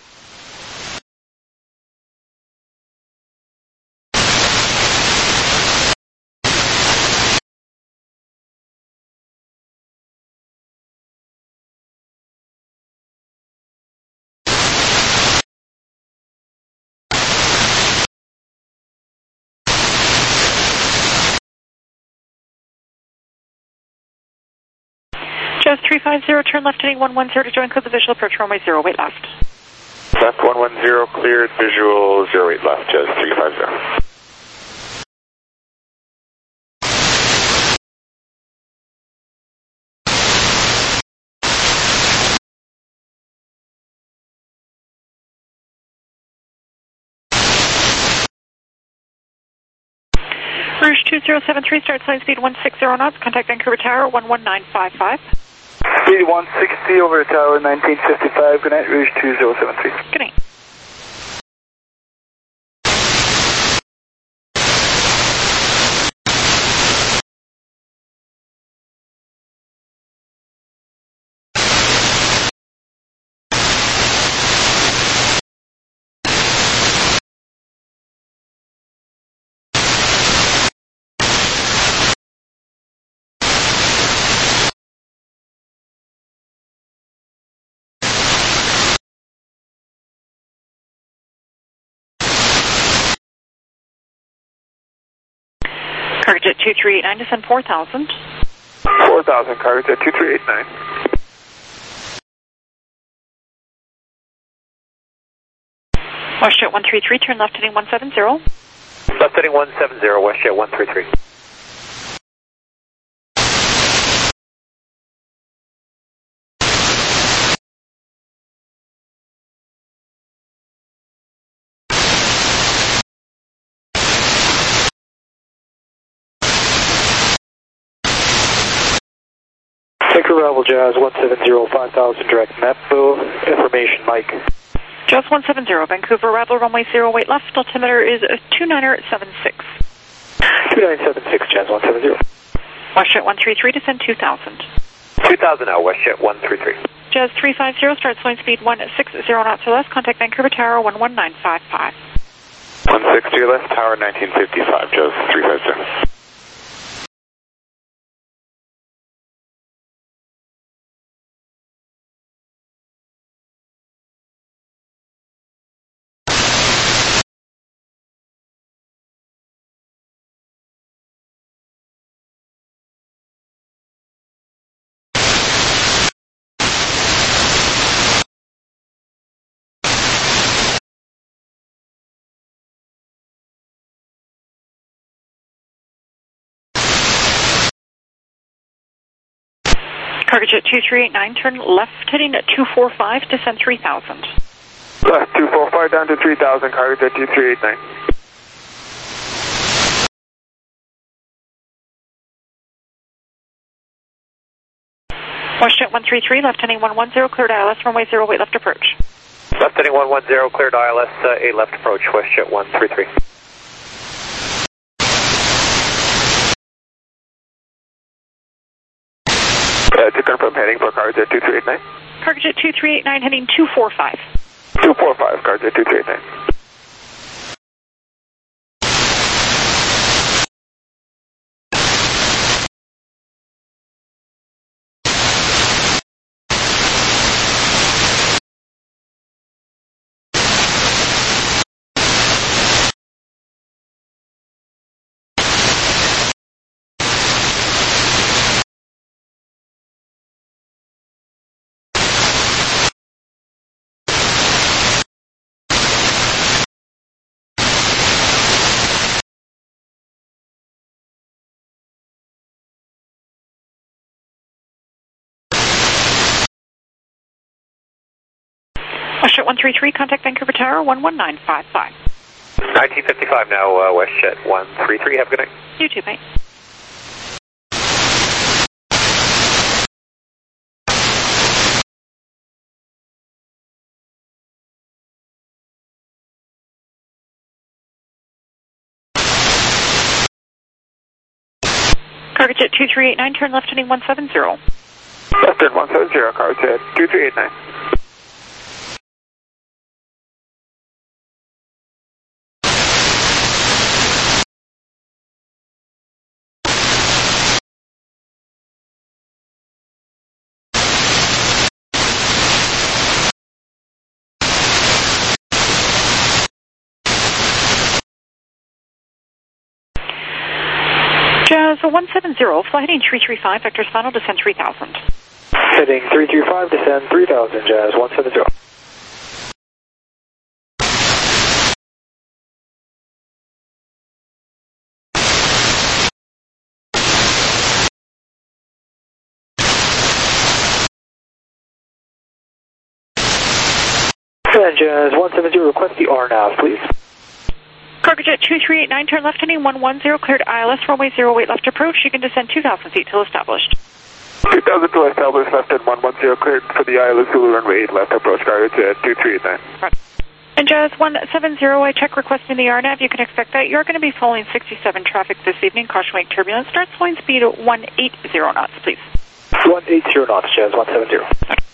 Jazz three five zero, turn left heading one one zero to join code the visual approach runway zero eight left. Left one one zero, cleared, visual zero eight left, Jazz three five zero. Rouge two zero seven three, start flight speed one six zero knots, contact Vancouver Tower one one nine five five. Speed one sixty over the tower, nineteen fifty-five, good night, Rouge two zero seven three. Good night. Cargojet two three eight nine, descend four thousand. four thousand, Cargojet two three eight nine. WestJet one three three, turn left heading one seven zero. Left heading one seven zero, WestJet one three three. Vancouver Rebel Jazz one seven zero, five thousand, direct Mepo, information Mike. Jazz one seven zero, Vancouver Rebel runway zero eight left, altimeter is two nine seven six. two nine seven six, Jazz one seven zero. WestJet one three three, descend two thousand. two thousand now, WestJet one three three. Jazz three five zero, start flight speed one six zero knots or less, contact Vancouver Tower one one nine five five. one sixty left, tower nineteen fifty-five, Jazz three five zero. Cargojet two three eight nine, turn left heading at two four five, descend three thousand. Left two four five down to three thousand, Cargojet two three eight nine. WestJet one three three, left heading one one zero, cleared I L S, runway zero, eight left approach. Left heading one one zero, cleared I L S, uh, eight left approach, WestJet one three three. Uh, to confirm heading for Cargojet two three eight nine. Cargojet two three eight nine, heading two four five. two four five, Cargojet two three eight nine. WestJet one three three, contact Vancouver Tower one one nine five five. nineteen fifty-five now, uh, WestJet one three three, have a good night. You too, mate. Cargojet two three eight nine, turn left heading one seven zero. Left turn one seven zero, Cargojet two three eight nine. Jazz one seven zero, fly heading three three five, vectors final, descend three thousand. Heading three three five, descend three thousand, Jazz one seven zero. And Jazz one seven zero, request the R N A V, please. Cargojet two three eight nine, turn left heading one one zero, cleared I L S, runway zero eight left approach. You can descend two thousand feet till established. two thousand to established, left at one one zero, cleared for the I L S Zulu runway eight left approach, Cargojet two three eight nine. Right. And Jazz one seven zero, I check requesting the R N A V. You can expect that. You're going to be following sixty-seven traffic this evening. Caution wake turbulence. Start flowing speed at one eighty knots, please. one eighty knots, Jazz one seven zero.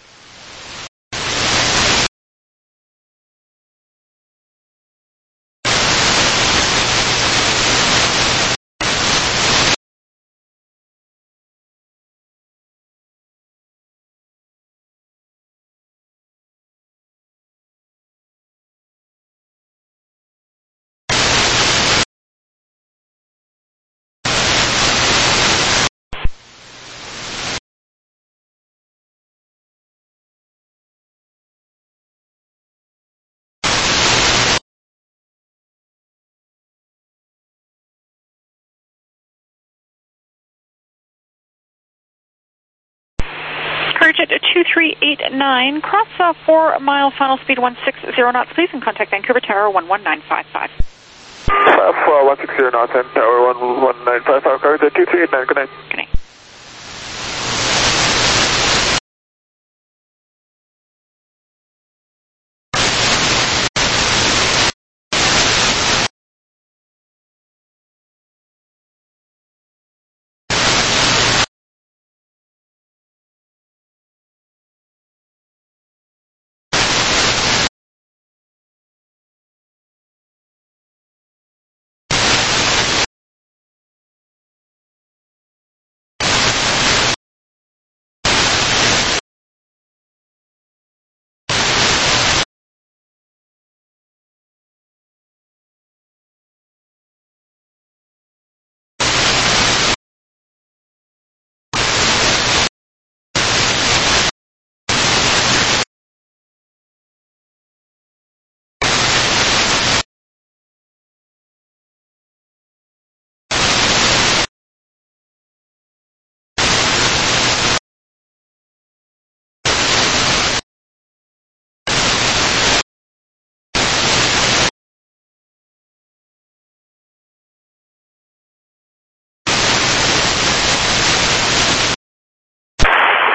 Cargojet two three eight nine, cross uh, four mile final speed one sixty knots, please, and contact Vancouver Tower one one nine five five. Uh, one sixty knots and Tower one one nine five five, Cargojet two three eight nine, good night. Good night.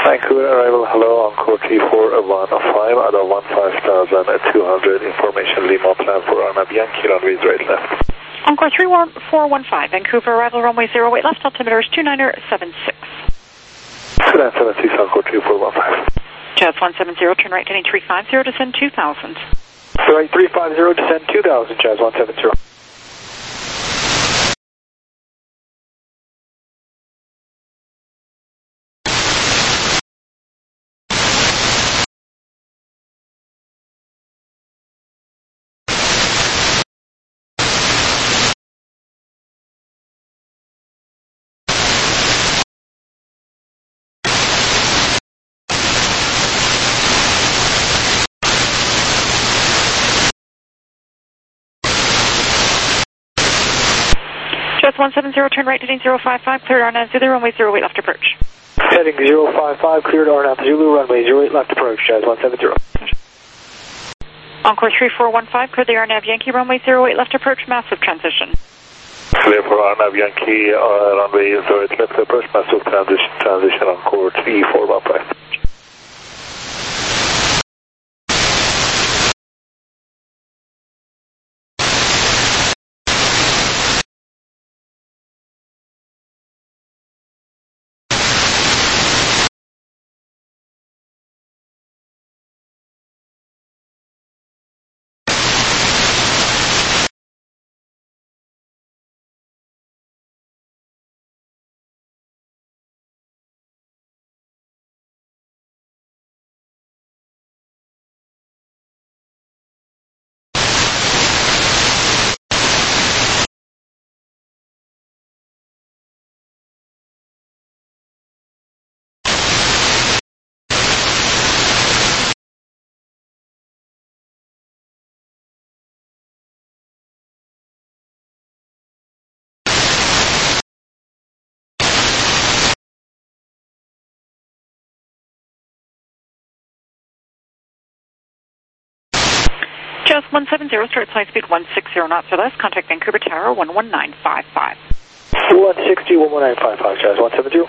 Vancouver arrival, hello, Encore three four one five, out of one five thousand two hundred, information Lima plan for Arnab Yankee, runway right left. Encore three four one five, Vancouver arrival, runway zero eight left, altimeter is two niner seven six. Sedan seven six, Encore three four one five. Jazz one seven zero, turn right heading three five zero, descend two thousand. Right, three five zero, descend two thousand, Jazz one seven zero. one seven zero, turn right heading zero five five, cleared Arnav Zulu, runway zero eight left approach. Heading zero five five, cleared Arnav Zulu, runway zero eight left approach, Jazz one seven zero. Encore three four one five, clear the Arnav Yankee, runway zero eight left approach, massive transition. Clear for Arnav Yankee, uh, runway zero eight left approach, massive transition, transition Encore three four one five. Jazz one seven zero, start flight speed one six zero knots or less, contact Vancouver Tower one one nine five five. one sixty, one one nine five five, Jazz one seven zero.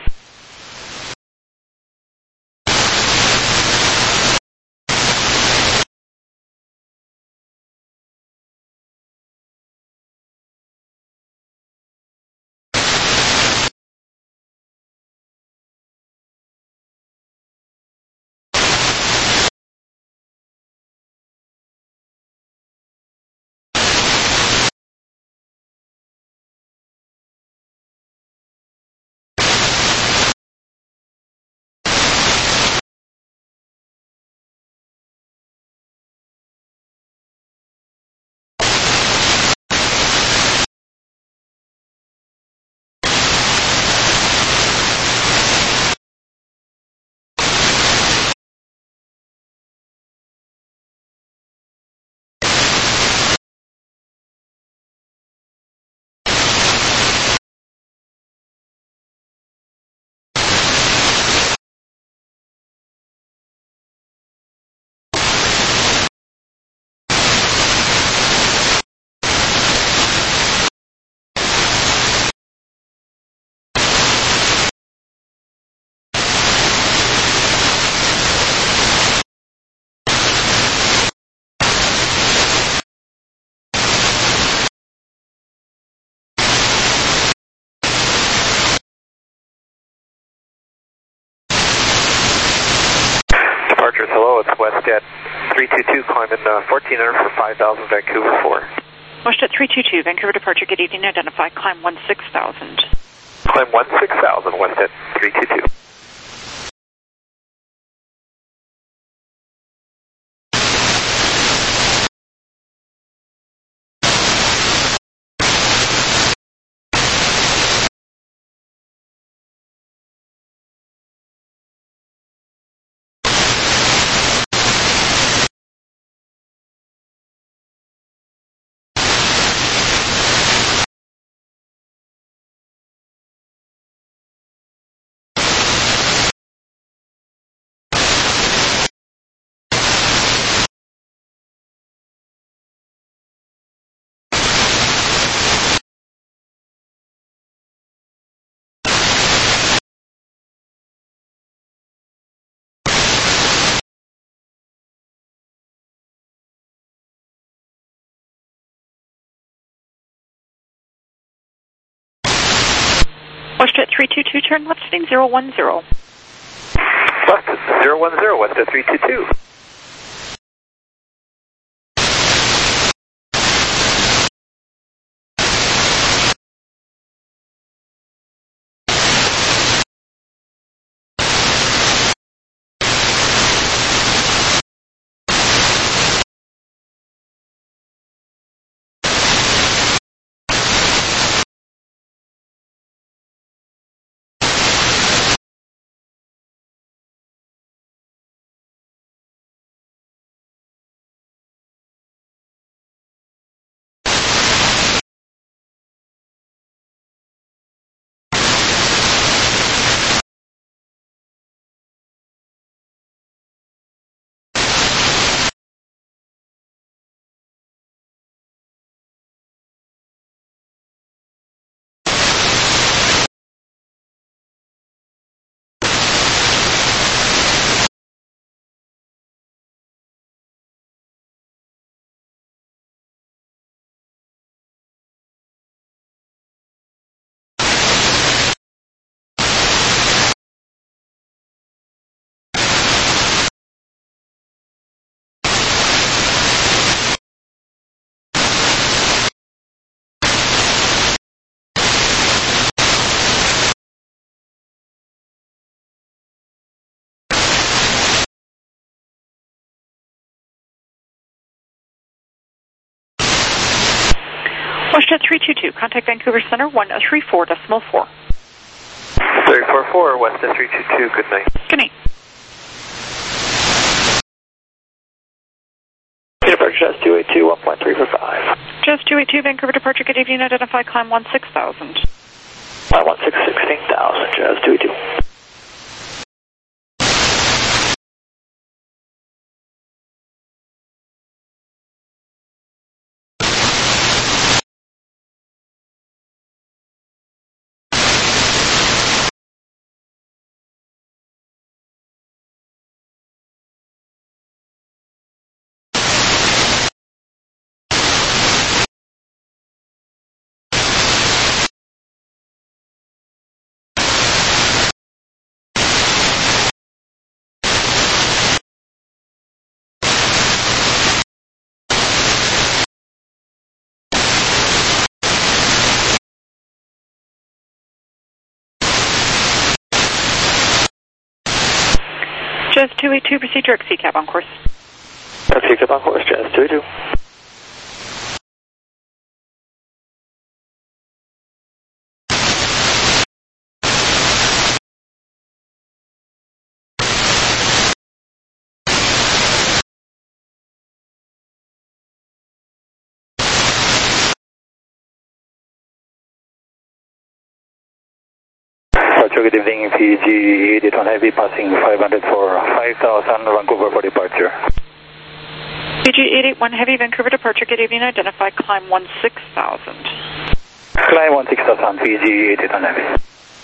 Hello, it's WestJet three two two, climbing uh, fourteen hundred for five thousand, Vancouver four. WestJet three two two, Vancouver departure, good evening, identified, climb one six thousand. Climb one six thousand, WestJet three two two. WestJet three two two, turn left, heading zero one zero. Left, zero one zero, WestJet three two two. WestJet three two two, contact Vancouver Center one three four decimal four. three four four, WestJet three two two, good night. Good night. Departure Jazz two eight two, one point three four five. Jazz two eight two, Vancouver departure, good evening, identify, climb one six thousand. Climb one six sixteen thousand, Jazz two eight two. Jazz two eight two, proceed direct C CAB on course. Direct C CAB on course, Jazz two eight two. Good evening, P G eighty-one Heavy, passing five hundred for five thousand, Vancouver for departure. P G eight eight one Heavy, Vancouver departure, good evening, identify, climb one six thousand. Climb one six thousand, P G eight eight one Heavy.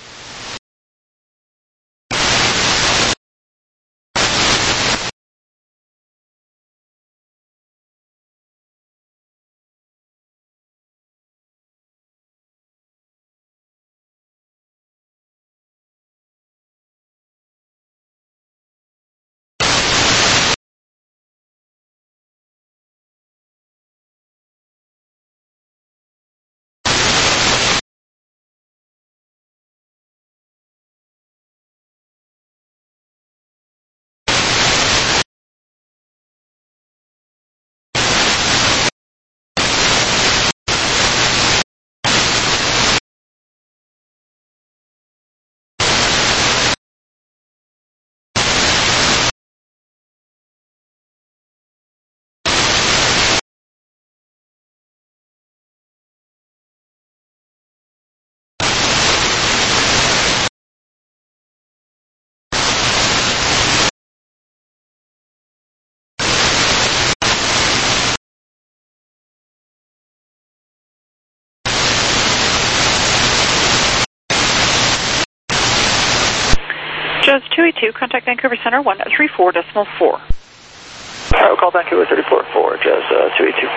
Jazz two eight two, contact Vancouver Center one three four decimal four. All right, we'll call Vancouver three four four, Jazz uh, two eight two.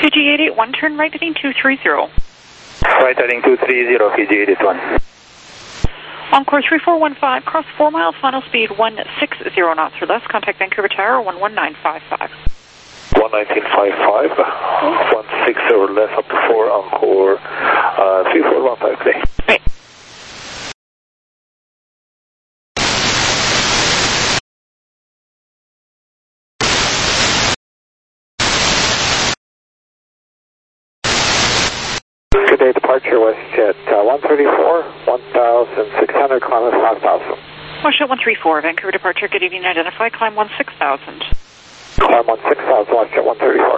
P G eight eight one, turn right heading two three zero. Right heading two three zero, P G eight eight one. Encore three four one five, cross four miles, final speed one six zero knots or less. Contact Vancouver Tower one one nine five five. one nineteen five five, one six or less up to four, Encore uh, three four one five today. Right. Good day, departure WestJet uh, one thirty-four, one thousand six hundred, climb five thousand. WestJet one three four, Vancouver departure, good evening, identify, climb one six thousand. Climb one six thousand, WestJet one thirty-four.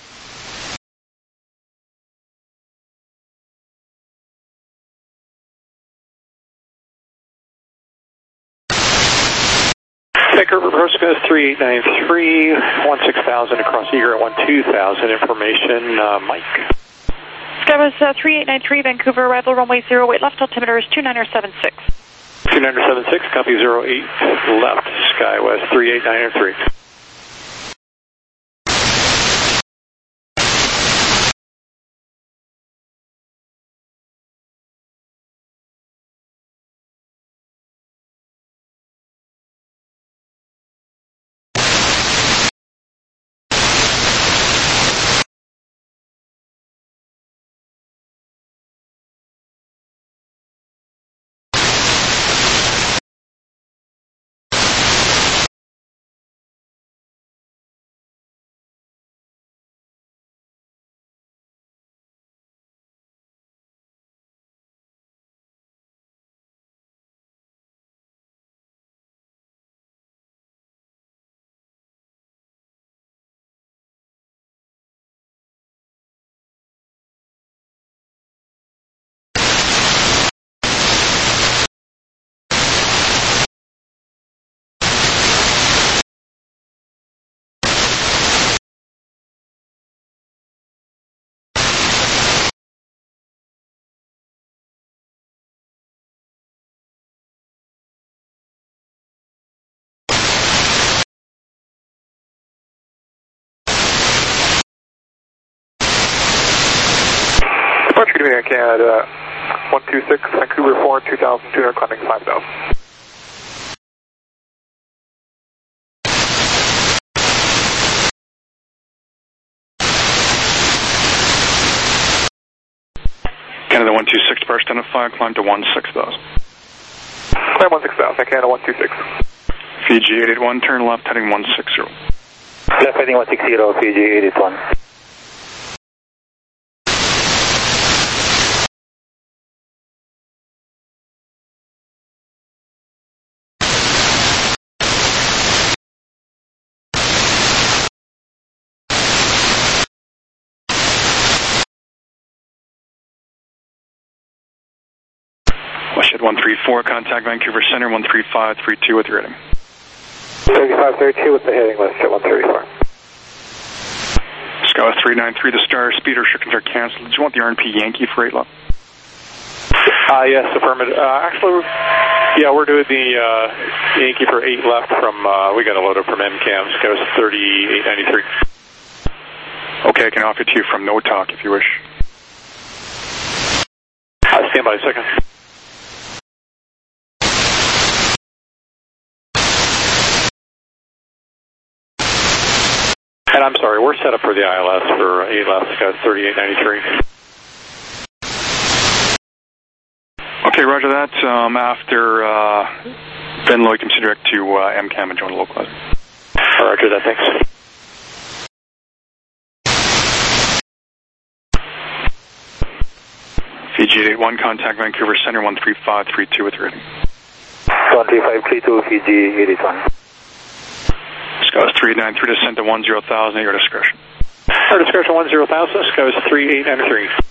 Vancouver approach goes three eight nine three, one six thousand across Eager at one two thousand. Information, uh, Mike. Skywest uh, three eight nine three, Vancouver, arrival runway zero eight left, altimeter is two nine seven six. two nine seven six, copy zero eight left, Skywest three eight nine three. Departure to Air Canada one two six, Vancouver four, two thousand two hundred, climbing five thousand. Canada one two six, departure identified, climb to one six thousand. Climb one six thousand, Canada one two six. Fiji eight eight one, turn left heading one six zero. Left heading one six zero, Fiji eight eight one. WestJet one three four, contact Vancouver Center one three five three two with your heading. thirty-five thirty-two with the heading, WestJet one thirty-four. Skywest three nine three, the star speed restrictions are canceled. Did you want the R and P Yankee for eight left? Uh, yes, affirmative. Uh, actually, yeah, we're doing the uh, Yankee for eight left from, uh, we got a load up from M CAM, Skywest thirty-eight ninety-three. Okay, I can offer it to you from no talk if you wish. Uh, stand by a second. And I'm sorry, we're set up for the I L S for eight left, Skywest thirty-eight ninety-three. Okay, roger that. Um, after uh, Ben Lloyd, comes direct to uh, M CAM and join the localizer. Roger that, thanks. Fiji eight eight one, contact Vancouver Center one three five three two with your heading. one three five three two, Fiji eight eight one. Skywest three eight nine three, descend to one zero thousand at your discretion. Our discretion one zero thousand, Skywest three eight nine three.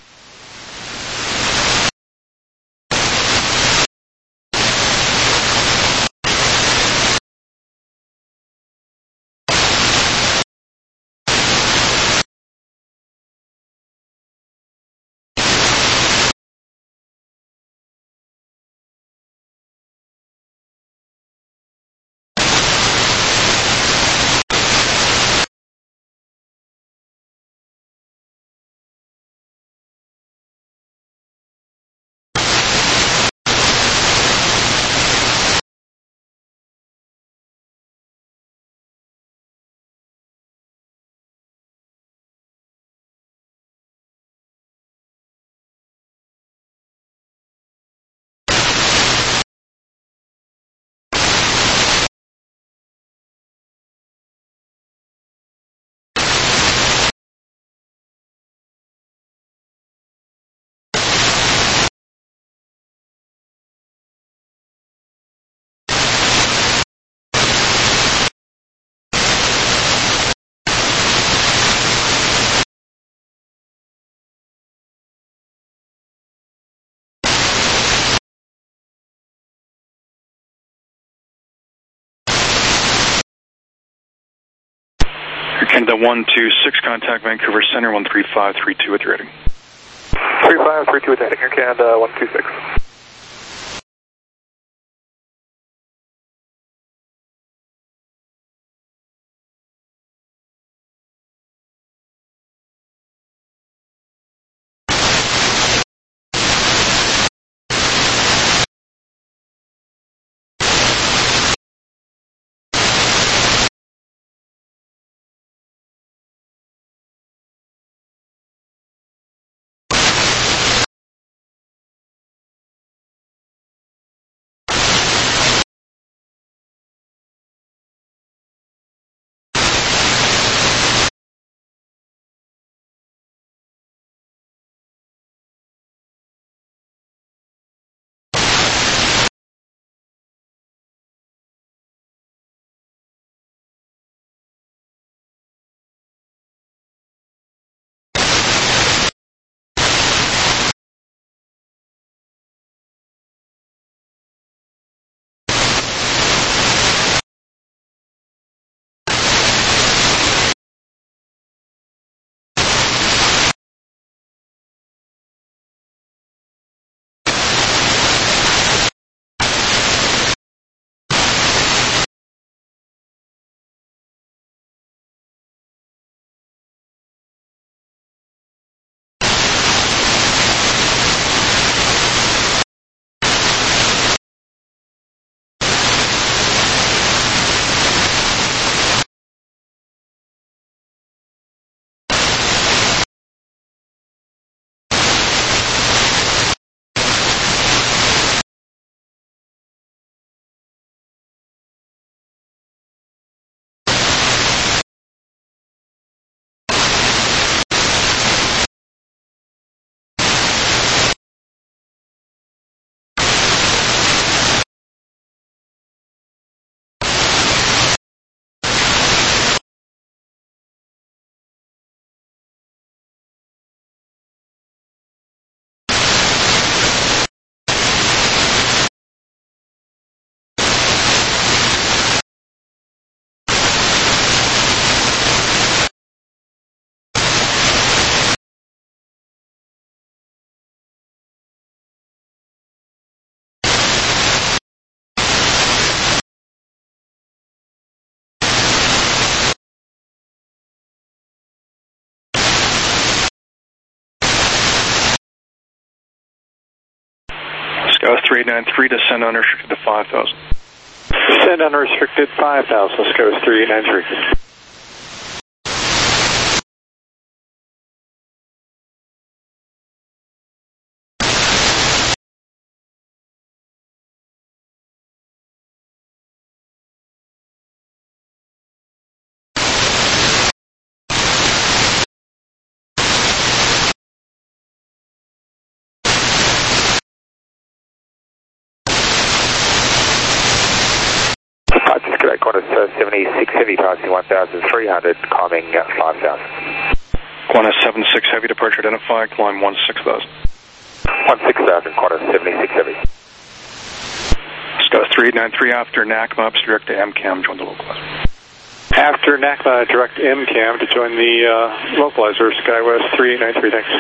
Canada one two six, contact Vancouver Center, one three five three two with your rating. three five three two with heading, Air Canada one two six. Scout three eight nine three, descend unrestricted to five thousand. Descend unrestricted five thousand, Scout three eight nine three. Qantas seventy-six Heavy, passing one thousand three hundred, climbing five thousand. Qantas seventy-six Heavy, departure identified, climb one six thousand. one six thousand, Qantas seventy-six Heavy. Scout three eight nine three, after N A C M A, direct to M CAM, join the localizer. After N A C M A, direct M CAM to join the uh, localizer, SkyWest three eight nine three, thanks.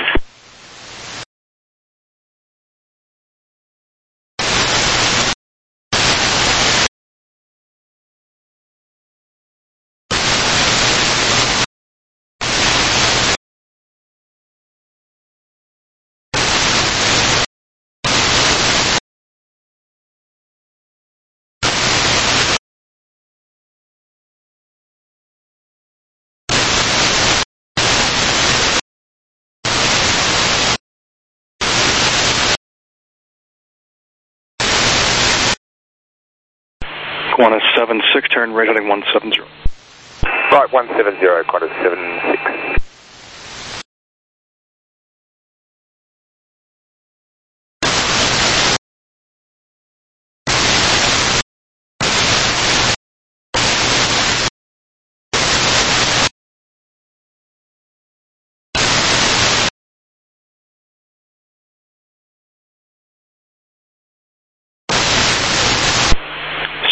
Qantas seven six, turn right heading one seven zero. Right, one seven zero, Qantas seven six.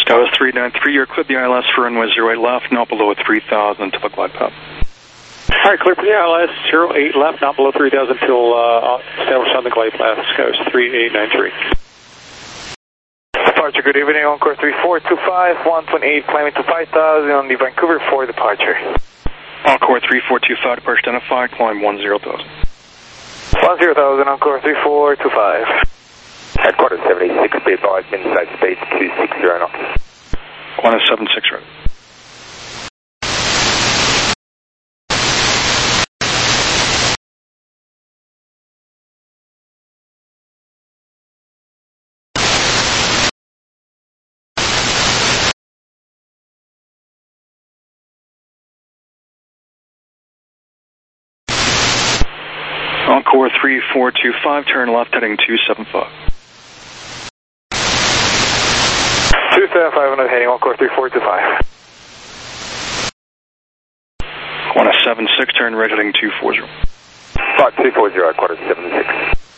Skywest three nine three, you're cleared the I L S for runway zero eight left, not below three thousand until the glide path. All right, clear for the I L S, zero eight left, not below three thousand until uh, established on the glide path, Skywest three eight nine three. Departure, good evening, Encore three four two five, one twenty-eight, climbing to five thousand on the Vancouver for departure. Encore three four two five, departure identified, climb one zero thousand. one zero thousand, Encore three four two five. Headquarters seventy-six, be advised, inside speed two sixty knots. Qantas seven six, right. Encore three four two five, turn left heading two seven five. two seven five on the heading, Encore three four two five. Qantas seven six, turn right heading two four zero. Flight two four zero, Qantas seven six.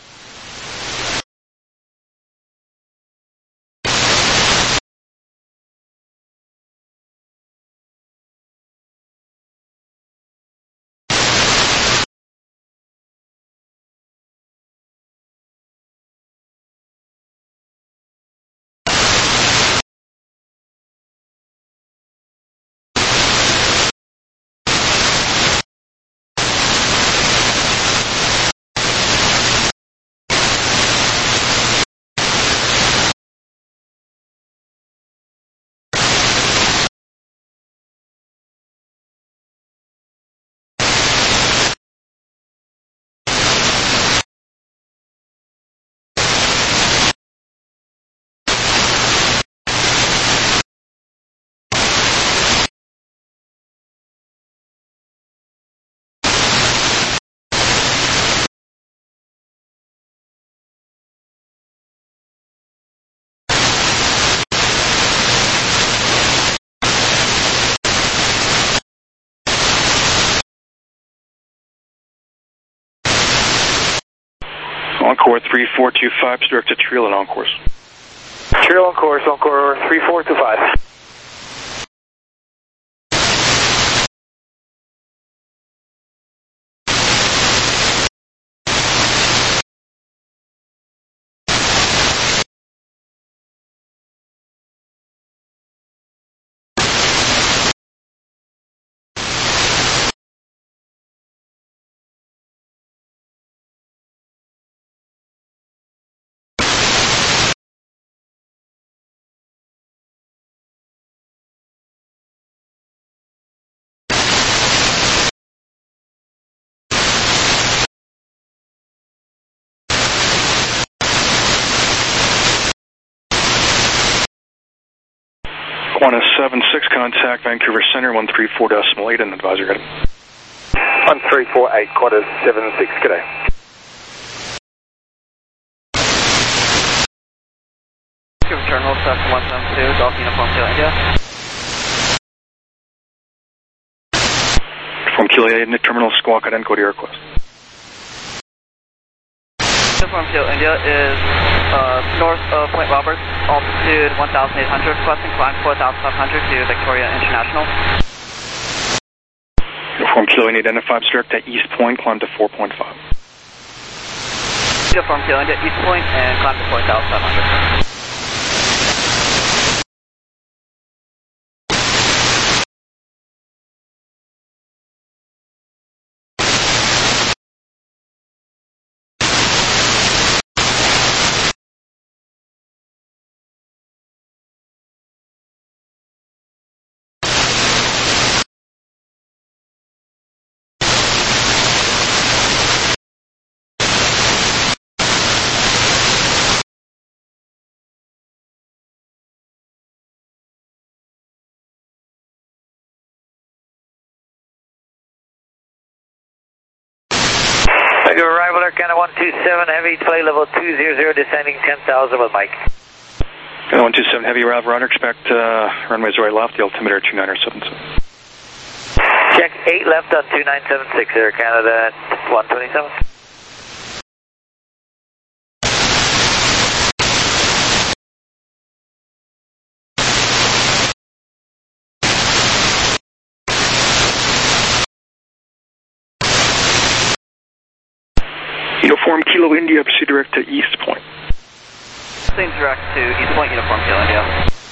Encore three four two five, direct to Triel and on course. Triel on course, Encore three four two five. Qantas seven six, contact Vancouver Center, one three four decimal eight, and advisor ready. one three four eight, Qantas seven six, g'day. Return hold seven one seven two, Golf Uniform Kilo India. From Kilo India Terminal, Squawk, I didn't go to your request. Uniform Kilo India is uh, north of Point Roberts, altitude one thousand eight hundred, requesting climb four thousand five hundred to Victoria International. Uniform Kilo India identified, direct to East Point, climb to four point five. Uniform Kilo India, East Point, and climb to four thousand five hundred. Arrival Air Canada one two seven Heavy, play level two zero zero, descending ten thousand with Mike. Canada one two seven Heavy, arrival radar, expect uh, runway zero eight left, the altimeter two nine seven seven. Check eight left on two nine seven six, Air Canada one twenty-seven. Uniform Kilo India, proceed direct to East Point. Proceed direct to East Point, Uniform Kilo India.